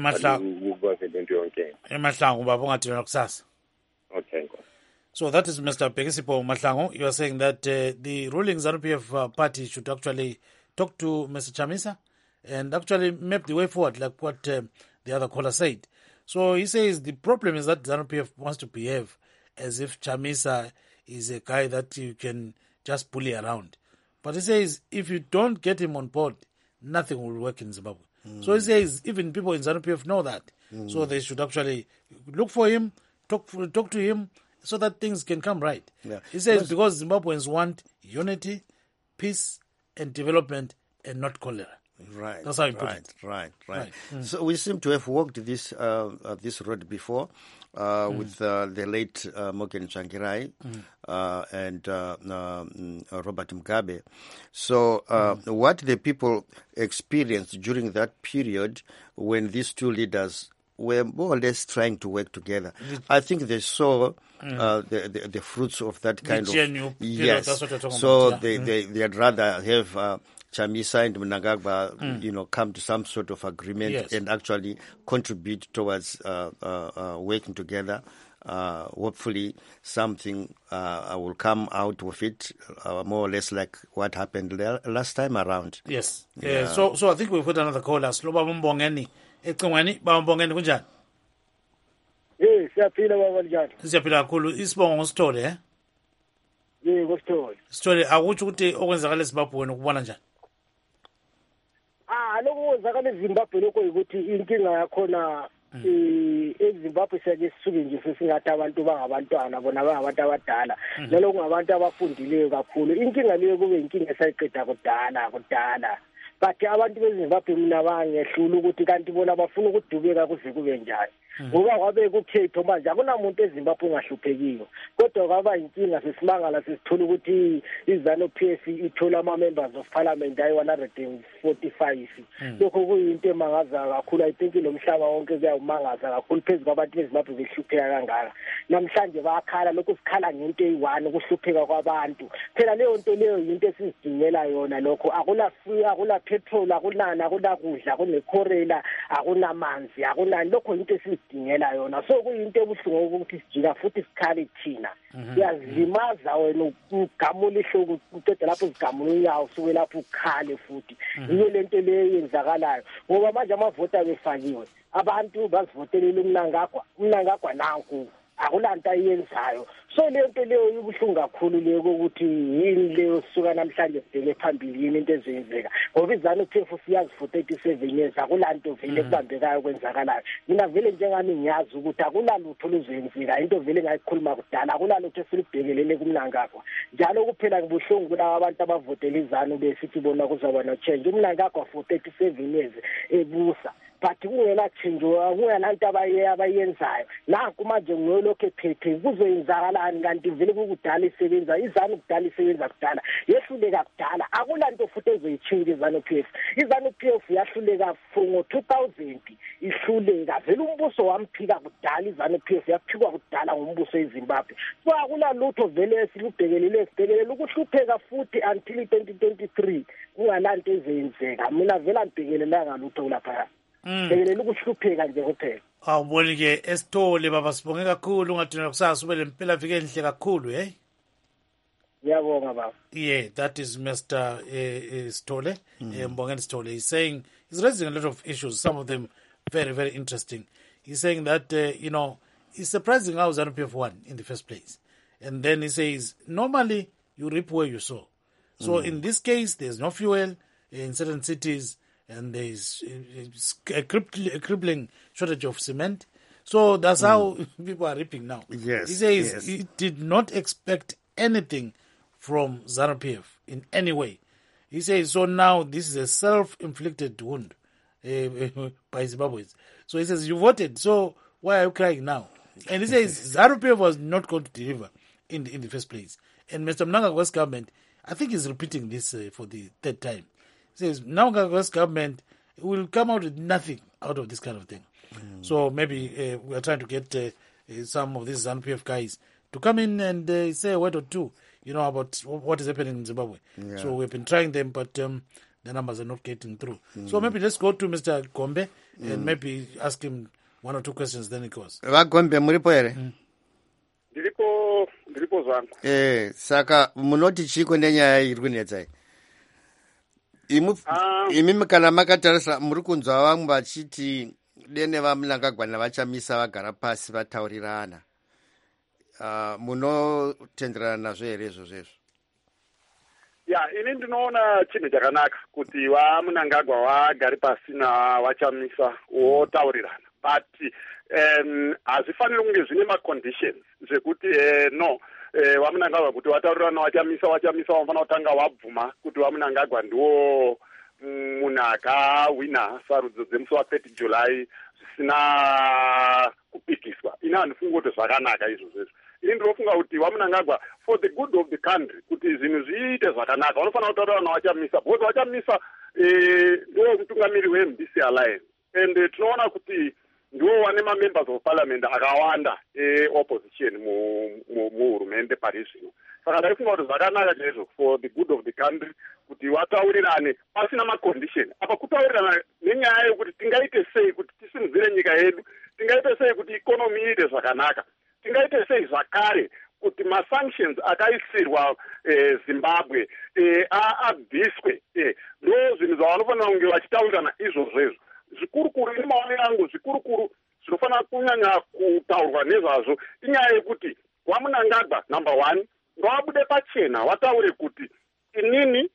lento yonke Mahlangu baba ungathi wena kusasa okay so that is Mr. Bekisipo Mahlangu. You are saying that the ruling ZANU-PF party should actually talk to Mr. Chamisa and actually map the way forward like what the other caller said. So he says the problem is that ZANU-PF wants to behave as if Chamisa is a guy that you can just bully around. But he says if you don't get him on board, nothing will work in Zimbabwe. So he says even people in ZANU-PF know that. So they should actually look for him, talk to him, so that things can come right. Yeah. He says because Zimbabweans want unity, peace, and development, and not cholera. Right. That's how he put it. Right. So we seem to have walked this road before with the late Morgan Tsvangirai and Robert Mugabe. So what the people experienced during that period when these two leaders were more or less trying to work together, I think they saw the fruits of that kind of yes. That's what you're talking so about. They'd rather have Chamisa and Mnangagwa, come to some sort of agreement and actually contribute towards working together. Hopefully, something will come out of it, more or less like what happened last time around. Yes. Yeah. So I think we've got another caller. Sloba Mbongeni. Ecingweni Mbongeni kunjani? Siyaphila baba njani? Siyaphila kakhulu. Isibongo ngosithole ngosithole. Sithole akutsho ukuthi okwenzakala eZimbabwe wena ukubona njani? Lokho okwenzakala eZimbabwe lokho ukuthi inkinga yakhona eZimbabwe sike sisuke nje sesingathi abantu bangabantwana bona bangabantu abadala njalo kungabantu abafundileyo kakhulu. Inkinga leyo kube inkinga esayiqeda kudala. But abantu beZimbabwe mina bangehlula ukuthi kanti bona bafuna ukudubeka kuze kube njani. Ngoba kwabe kukhetho manje akunamuntu eZimbabwe ongahluphekile. Kodwa kwaba inkinga sesimangala sesithola ukuthi iZANU-PF ithola ama-members of parliament ayi-145. Lokho kuyinto emangaza kakhulu. I think lo mhlaba wonke kuyawumangaza kakhulu phezu kwabantu beZimbabwe behlupheka kangaka. Namhlanje bayakhala lokhu sikhala ngento eyi-1 ukuhlupheka kwabantu. Phela leyo nto leyo yinto esizidingela yona lokho. Akula petrol, akunakudla, akunekhorela, akunamanzi, akunani. Lokho yinto esizidingela yona. So kuyinto ebuhlungu ukuthi sijika futhi sikhali thina. Siyazilimaza wena ugamula ihloko uqeda lapho uzigamula unyawo usuke lapho ukhale futhi. Yiyo lento leyo yenzakalayo. Ngoba manje amavoti abefakiwe. Abantu bazivotelela umnangagwa nanku. Akulanto ayenzayo. So lento leyo ibuhlungu kakhulu leyo ukuthi yini leyo suka namhlanje sibheke phambili yini into ezenzeka. Ngoba iZANU-PF siyazi for 37 years akulanto vele kubambekayo kwenzakalayo. Mina vele njengami ngiyazi ukuthi akulalutho luzenzeka into vele ngayikhuluma kudala akulalutho esilibhekelele kumnangagwa. Njalo kuphela ngibuhlungu kulabo abantu abavotela iZANU besithi bona kuzaba no change. Umnangagwa for 37 years ebusa. But kungela change akuyalanto abayenzayo. Nanku manje ngolokho ephethe kuzoyenzakalani kanti vele kukudala isebenza iZANU kudala isebenza kudala yehluleka kudala akulanto futhi ezoyichinga iZANU-PF. iZANU-PF yahluleka ngo 2000 ihluleka vele umbuso wamphika kudala iZANU-PF yaphikwa kudala ngumbuso eZimbabwe. So akulalutho vele esilubhekelele sibhekelele ukuhlupheka futhi until 2023 kungalanto ezenzeka. Mina vele ambhekelelanga lutho lapha. Bhekelela ukuhlupheka nje kuphela. Awuboni ke esithole baba sibonge kakhulu ungadina kusasa ube lempela vike enhle kakhulu Ngiyabonga baba. Yeah, that is Mr. Stole, Mbongeni Stole. He's saying, he's raising a lot of issues, some of them very, very interesting. He's saying that, it's surprising how ZANU-PF won in the first place. And then he says, normally you reap where you sow. So in this case, there's no fuel in certain cities, and there's a crippling shortage of cement. So that's how people are reaping now. Yes. He says he did not expect anything from ZANU-PF in any way. He says, so now this is a self-inflicted wound by Zimbabweans. So he says, you voted, so why are you crying now? And he says, ZANU-PF was not going to deliver in the first place. And Mr. Mnangagwa's government, I think he's repeating this for the third time. He says, Mnangagwa's government will come out with nothing out of this kind of thing. So maybe we are trying to get some of these ZANU-PF guys to come in and say a word or two, about what is happening in Zimbabwe. Yeah. So we've been trying them, but the numbers are not getting through. So maybe let's go to Mr. Gombe and maybe ask him one or two questions, then it goes. Gombe, muripo ere? Ndiripo zangu. Saka munoti chiko nenyaya iri kunetsa imi kana makatarisa muri kunzwa vamwe vachiti dene vaMnangagwa vachamisa vagara pasi vataurirana. Munotenderana nazvo here izvozvo? Ini ndinoona chinhu chakanaka kuti vaMnangagwa vagari pasi vachamisa votaurirana, but hazvifaniri kunge zvine maconditions zvekuti vaMnangagwa kuti vataurirana vachamisa vanofanira kutanga vabvuma kuti vaMnangagwa ndiwo munhu akahwina sarudzo dzemusi wa30 July zvisina kupikiswa. Ini handifungi kuti zvakanaka izvozvo. Ini ndinofunga kuti vaMnangagwa, for the good of the country, kuti zvinhu zviite zvakanaka, vanofanira kutaurirana vachamisa, because vachamisa ndiwo mutungamiri weMDC Alliance, and tinoona kuti ndiwo wane mamembers of parliament akawanda opposition muhurumende pari zvino. Saka ndaifunga kuti zvakanaka chaizvo for the good of the country kuti vataurirane pasina macondition. Apa kutaurirana nenyaya yekuti tingaite sei kuti tisimudzire nyika yedu, tingaite sei kuti ikonomi iite zvakanaka, tingaite sei zvakare kuti masanctions akaisirwa Zimbabwe abviswe. Ndo zvinhu zvavanofanira kunge vachitaurirana izvozvo. Zvikurukuru, ini maonero angu, zvikurukuru zvinofanira kunyanya kutaurwa nezvazvo inyaya yekuti vaMnangagwa, number one, ngavabude pachena vataure kuti inini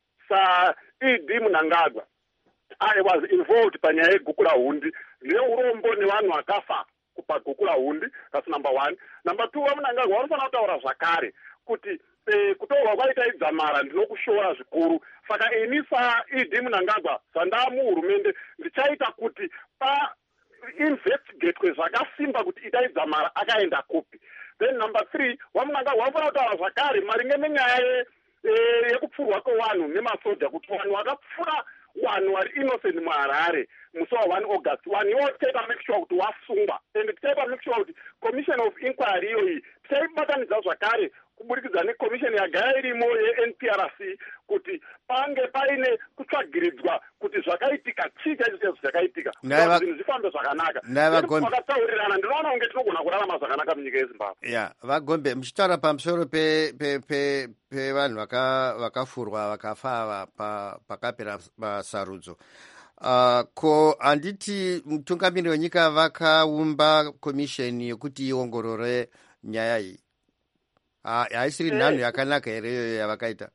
Ed Mnangagwa I was involved panyaya yeguku rahundi neurombo nevanhu vakafa paguku rahundi. That's number one. Number two, vaMnangagwa vanofanira kutaura zvakare kuti kutorwa kwaita idzamara ndinokushora zvikuru. Saka ini Ed Mnangagwa zvandava muhurumende ndichaita kuti investigatwe zvakasimba kuti ita idzamara akaenda kupi. Then number three, vaMnangagwa vanofanira kutaura zvakare maringe nenyaya yekupfurwa kwevanhu nemasoja, kuti vanhu vakapfura vanhu vari innocent muHarare musi wa1 August, vanhu ivo tichaita make sure kuti wasungwa, and tichaita make sure kuti commission of inquiry iyoyi tichaibatanidza zvakare kuburikidza nekomisheni yagara irimo yeNPRC kuti pange paine kutsvagiridzwa kuti zvakaitika chii chaicho zvakaitika, zvinhu zvifambe zvakanaka. Vakataurirana, ndinoona kunge tinogona kurarama zvakanaka munyika yeZimbabwe. Vagombe, muchitaura pamusoro pevanhu vakafurwa vakafa pakapera sarudzo, ko handiti mutungamiri wenyika vakaumba komisheni yekuti iongorore nyaya iyi? Haisiri nhanho yakanaka here iyoyo yavakaita?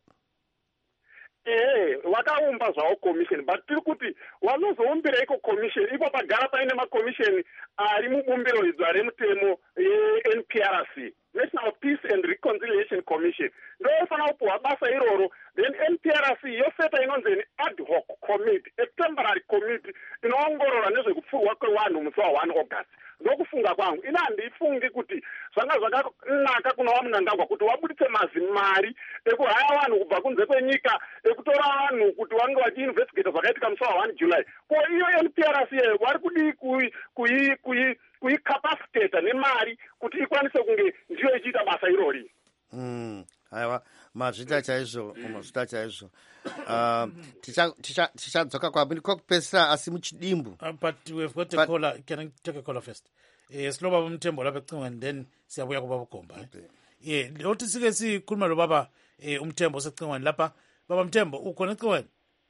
Vakaumba zvavo commission, but tiri kuti vanozoumbira iko commission, ipo pagara paine makomisheni ari mubumbiro idzo remutemo yeNPRC, National Peace and Reconciliation Commission. Ndofanira kupuhwa basa iroro, then NPRC yoseta inonzi ad hoc committee, a temporary committee inoongorora nezvekupfurwa kwevanhu musi wa1 August. Ndokufunga kwangu, ina handifungi kuti zvanga zvakanaka kuna vaMnangagwa kuti vabuditse mazimari ekuhaya vanhu kubva kunze kwenyika, ekutora vanhu kuti vange vachiinvestigata zvakaitika musi wa1 July. Ko iyo NPRC vari kudi kuicapacitata nemari kuti ikwanise kunge ndiyo ichiita basa irori. Aiwa, mazvita chaizvo. Tichadzoka kwamuri kwokupedzisira asi muchidimbu. But we've got a caller. Can I take a caller first? Sloba Mtembo lapha and then siyabuya kuBaba Gomba. Lothi sike sikhuluma lo baba uMthembo secingweni lapha. Baba Mthembo ukhona ecingweni?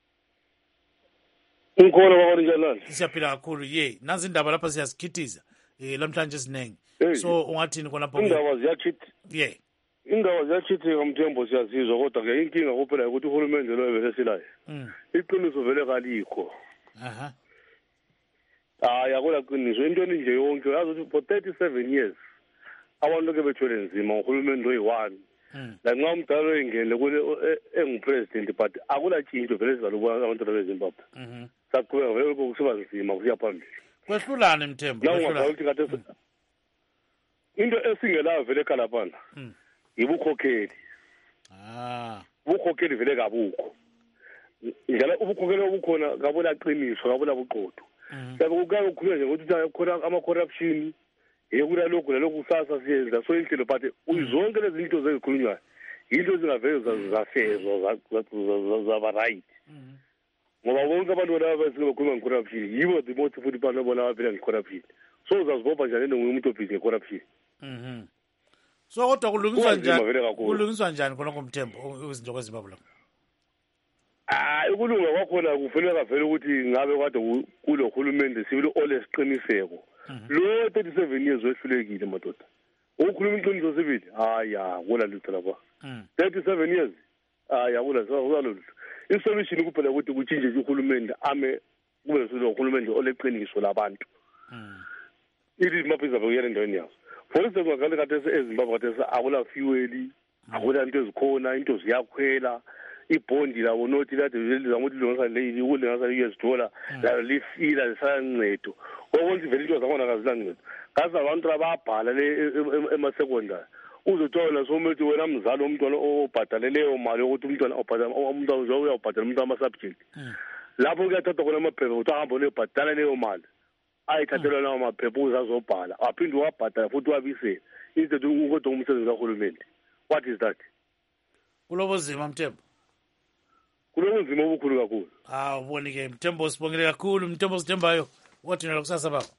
Ngikhona baba njani? Siyaphila kakhulu nazi indaba lapha siyazikhithiza lamhlanje sinenge. So ungathini khona lapho? Indaba ziyakhithiza. Indaba ziyakhithika Mthembo siyazizwa kodwa ke inkinga kuphela ukuthi uhulumende lo vele silayo. Iqiniso vele kalikho. Akula qiniso intweni nje yonke yazi ukuthi for 37 years abantu ke bethwele nzima uhulumende oyi-1 la nxa umdala oyingene kule engupresident but akula tshintsho vele sizalubona abantu beZimbabwe saqhubeka vele kusiba nzima kusiya phambili. Kwehlulane Mthembo kwehlulane into esingelayo vele eKalapana yibukhokheli. Ubukhokheli vele kabukho njalo ubukhokheli obukhona kabula qiniso kabula buqotho. Sabe kukhanya ukukhuluma nje ukuthi khona ama-corruption yekula lokhu nalokhu kusasa siyenza so inhlelo but uzonke lezi zinto zezikhulunywayo yinto ezingavele zafezwa zaba-right ngoba bonke abantu laba bakhuluma nge-corruption yibo the most futhi abantu bona abaphila nge-corruption so uzazibopha njani nenguye umuntu obhizi nge-corruption. So kodwa kulungiswa njani khona koMthembo izinto kweZimbabwe lapho? Ukulunga kwakhona kufuneka vele ukuthi ngabe kade kulo hulumende sibili olesiqiniseko lo 37 years wehlulekile madoda ukhuluma iqiniso sibili kula lutho lapha 37 years kula lutho. Isolution kuphela ukuthi kutshintshe uhulumende ame kube silo uhulumende oleqiniso labantu ithi maphiza bekuyela endaweni yazo. For instance ngakale kade eZimbabwe kade akula fuel akula into ezikhona into ziyakhwela ibhondi labo nothi lade lizamuthi longasa leli ulengasa $US la lifila lisancedo okonke vele into zakhona kazilancedo kazi abantu ababhala le ema-secondary uzothola somuthi wena mzali womntwana obhadale leyo mali yokuthi umntwana umntwana nje uyawubhadala umntwana ama-subject lapho kuyathathwa khona amaphepha ukuthi ahambe uyobhadala leyo mali ayithathelwa lawo maphepha uzazobhala aphinde wabhadala futhi wabisele instead kodwa umsebenzi kahulumende. What is that? Kulobuzima Mthembo. Kulobuzima obukhulu kakhulu. Ubonike Mthembo sibongile kakhulu Mthembo Sithembayo wathi nalo kusasa baba.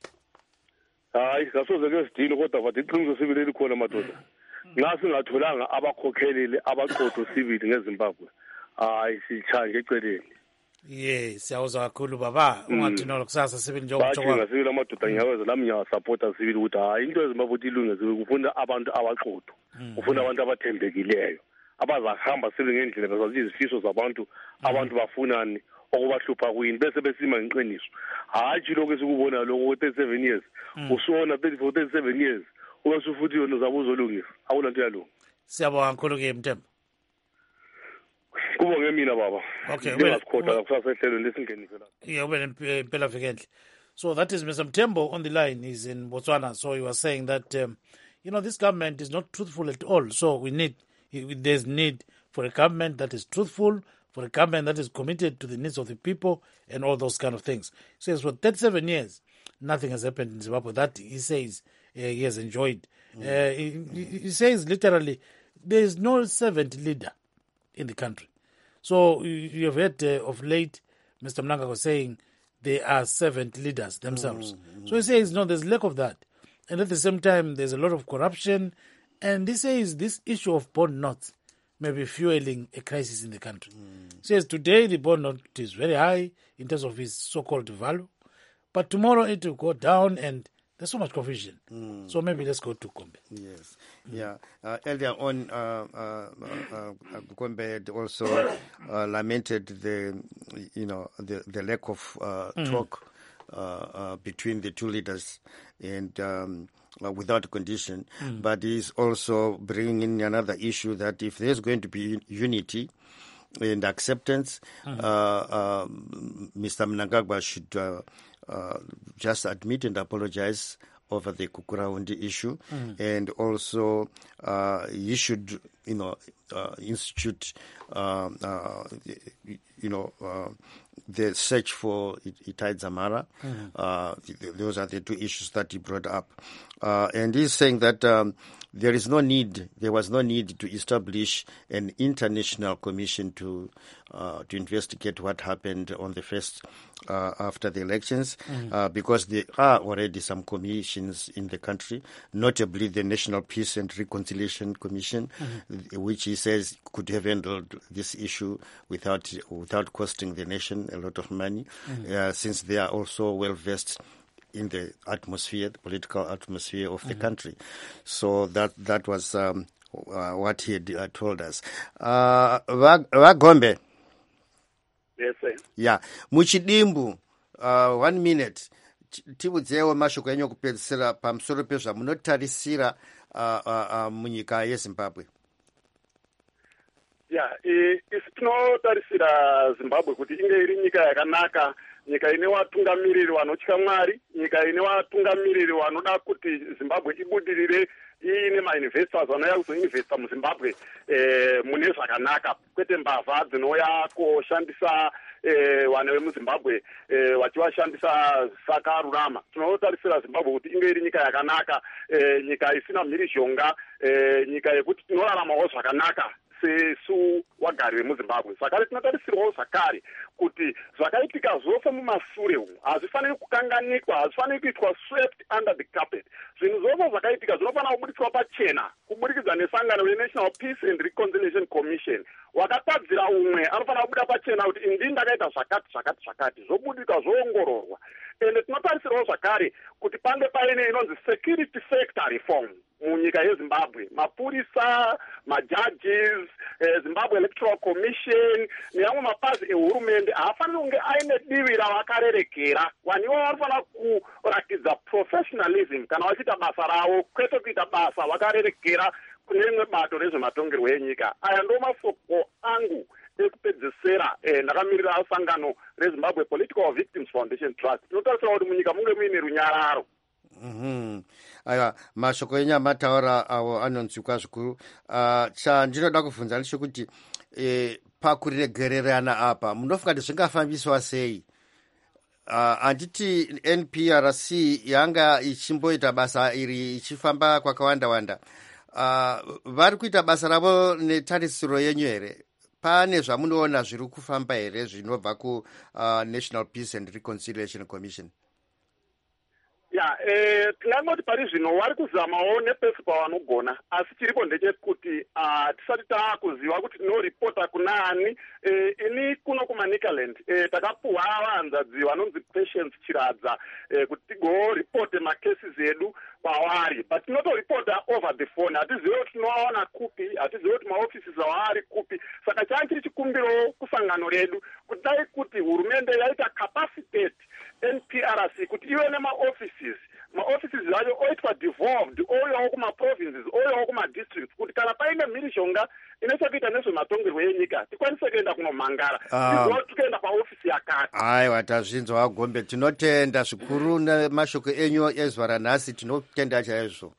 Kasoze ke sidilo kodwa bathi iqiniso sibili likhona madoda. Nxa singatholanga abakhokheli abaqotho sibili ngeZimbabwe. Sichanje eceleni. Siyawuzwa kakhulu baba ungathi nalo kusasa sibili njengoba utsho kwakho. Sibili amadoda ngiyaweza lami ngiyasupporta sibili ukuthi into eZimbabwe ilungile kufuna abantu abaqotho. Ufuna abantu abathembekileyo. Abazahamba sibili ngendlela bezazi izifiso zabantu abantu bafunani okubahlupha kuyini bese besima ngeqiniso. Hayi lokho esikubona lokho 37 years usona 37 years usufuthi yona zabuzolungisa awula nto yalunga. Siyabonga kakhulu ke Mthembo. Kubonge mina baba. Okay, ngiyazikhoda kusasa ehlelweni lesingenise la. Ube nempela vekendle. So that is Mr. Mthembo on the line. He's in Botswana. So he was saying that this government is not truthful at all. So there's need for a government that is truthful, for a government that is committed to the needs of the people and all those kind of things. He says for 37 years, nothing has happened in Zimbabwe that he says he has enjoyed. He says literally there is no servant leader in the country. So you have heard of late Mr. Mnangagwa saying they are servant leaders themselves. So he says no, there's lack of that. And at the same time, there's a lot of corruption. And he says this issue of bond notes may be fueling a crisis in the country. He says today the bond note is very high in terms of its so-called value. But tomorrow it will go down and there's so much confusion. So maybe let's go to Kombe. Yes. Earlier on, Kombe had also lamented the lack of talk between the two leaders and without condition. But he's also bringing in another issue that if there's going to be unity and acceptance, Mr. Mnangagwa should just admit and apologize over the Kukuraundi issue, and also he should, institute, the search for Itai Dzamara. Those are the two issues that he brought up. And he's saying that there was no need to establish an international commission to investigate what happened on the first after the elections, because there are already some commissions in the country, notably the National Peace and Reconciliation Commission, which he says could have handled this issue without costing the nation a lot of money, since they are also well versed in the atmosphere, the political atmosphere of the country. So that was what he had told us. Vagombe. Yes, sir. Yeah. Muchidimbu, 1 minute. Tibudzeo mashoko enyu kupedzisira pamusoro pezvamunotarisira munyika yeZimbabwe. Yeah, isi tinotarisira Zimbabwe kuti inge iri nyika yakanaka, nyika ine vatungamiriri vanotya Mwari, nyika ine vatungamiriri vanoda kuti Zimbabwe ibudirire iine ma-investors vanouya kuzoinvesta muZimbabwe mune zvakanaka, kwete mbavha dzinouya koshandisa vanhu vemuZimbabwe vachivashandisa sakarurama. Tinotarisira Zimbabwe kuti inge iri nyika yakanaka, nyika isina mhirizhonga, nyika yekuti tinoraramawo zvakanaka sesu wagari vemuZimbabwe. Zvakare tinotarisirwawo zvakare kuti zvakaitika zvose mumashure umu hazvifaniri kukanganikwa, hazvifaniri kuitwa swept under the carpet. Zvinhu zvose zvakaitika zvinofanira kubudiswa pachena kubudikidza nesangano reNational Peace and Reconciliation Commission. Wakatadzira umwe anofanira kubuda pachena kuti indini ndakaita zvakati zvobudika zvoongororwa. Ende tinotarisirwawo zvakare kuti pange paine inonzi security sector reform munyika yeZimbabwe, mapurisa, majudges, Zimbabwe Electoral Commission neamwe mapazi ehurumende haafaniri kunge aine divi ravakarerekera. Vanhuvo vanofanira kurakidza professionalism kana vachiita basa ravo, kwete kuita basa vakarerekera kune rimwe bato rezvematongerwo enyika. Aya ndo mashoko angu ekupedzisira. Ndakamirira sangano reZimbabwe Political Victims Foundation Trust. Tinotarisira kuti munyika munge muine runyararo. Aiwa, mashoko enyu amataura awo anonzwikwa zvikuru. Chandinoda kubvunza ndechekuti pakuregererana apa munofunga kuti zvingafambiswa sei? Anditi NPRC yanga ichimboita basa iri ichifamba kwakawanda-wanda. Vari kuita basa ravo netarisiro yenyu here? Pane zvamunoona zviri kufamba here zvinobva ku-National Peace and Reconciliation Commission? Tinangoti pari zvino vari kuzamawo nepesi pavanogona, asi chiripo ndechekuti tisati taakuziva kuti tinoripota kunani. Ini kuno kuManicaland takapuhwa vahanzadzi vanonzi Patience Chiradza kuti tigoripote macases edu pavari, but tinotoripota over the phone. Hatizivi kuti tinovaona kupi, hatizivi kuti maoffices avari kupi. Saka changa chiri chikumbiro kusangano redu kuti dai kuti hurumende yaita capacitate NPRC kuti ive nemaoffices ayo oitwa devolved, ouyawo kumaprovinces, ouyawo kumadistricts, kuti kana paine mhirizhonga inochokuita nezvematongerwo enyika tikwanise kuenda kunomhangara, tikuenda paofisi yakati. Aiwa, tazvinzwa Gombe, tinotenda zvikuru nemashoko enyu ezuva ranhasi, tinotenda chaizvo.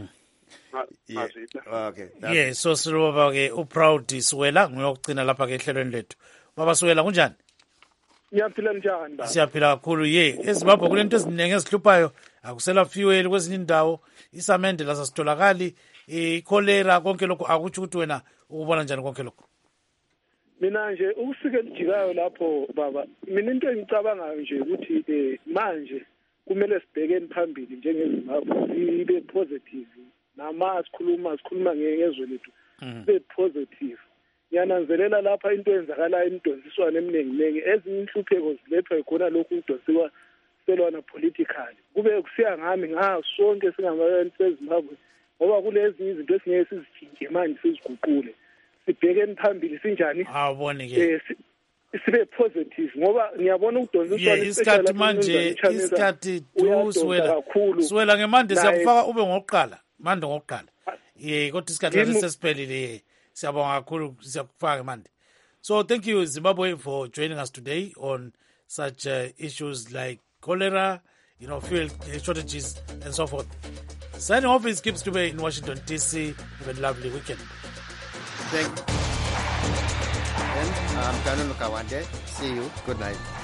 Okay. So sirova-ke uProud Siwela nguye wokugcina lapha-ke ehlelweni lethu. Baba Siwela kunjani? Ngiyaphila njani? Siyaphila kakhulu. eZimbabwe kunento eziningi ezihluphayo, akusela fuel kwezinye indawo, isamende lasasitholakali, ikholera, konke lokho. Akutsho ukuthi wena ukubona njani konke lokho? Mina nje ukusika elijikayo lapho baba, mina into engicabangayo nje ukuthi manje kumele sibhekeni phambili njengeZimbabwe sibe positive, nama sikhuluma ngezwe lethu sibe positive. Ngiyananzelela lapha into eyenzakalayo imidonsiswano eminingi ezinye inhlupheko zilethwa ikhona lokhu ukudonsiwa selwana politically. Kube kusiya ngami sonke singamabantu beZimbabwe ngoba kulezi izinto esingeke sizitshintshe manje siziguqule. Sibhekeni phambili sinjani? Awubone-ke. Sibe positive ngoba ngiyabona ukudonsiswana isikhathi manje, isikhathi Siwela ngemande siyakufaka ube ngokuqala, mande ngokuqala. Kodwa isikhathi lesi sesiphelile. Siyabonga kakhulu, siyakufaka manje. So thank you Zimbabwe for joining us today on such issues like cholera, fuel shortages and so forth. Signing off is Gibbs Dube in Washington DC. Have a lovely weekend. Thank you. And I'm Kanunu Kawande. See you. Good night.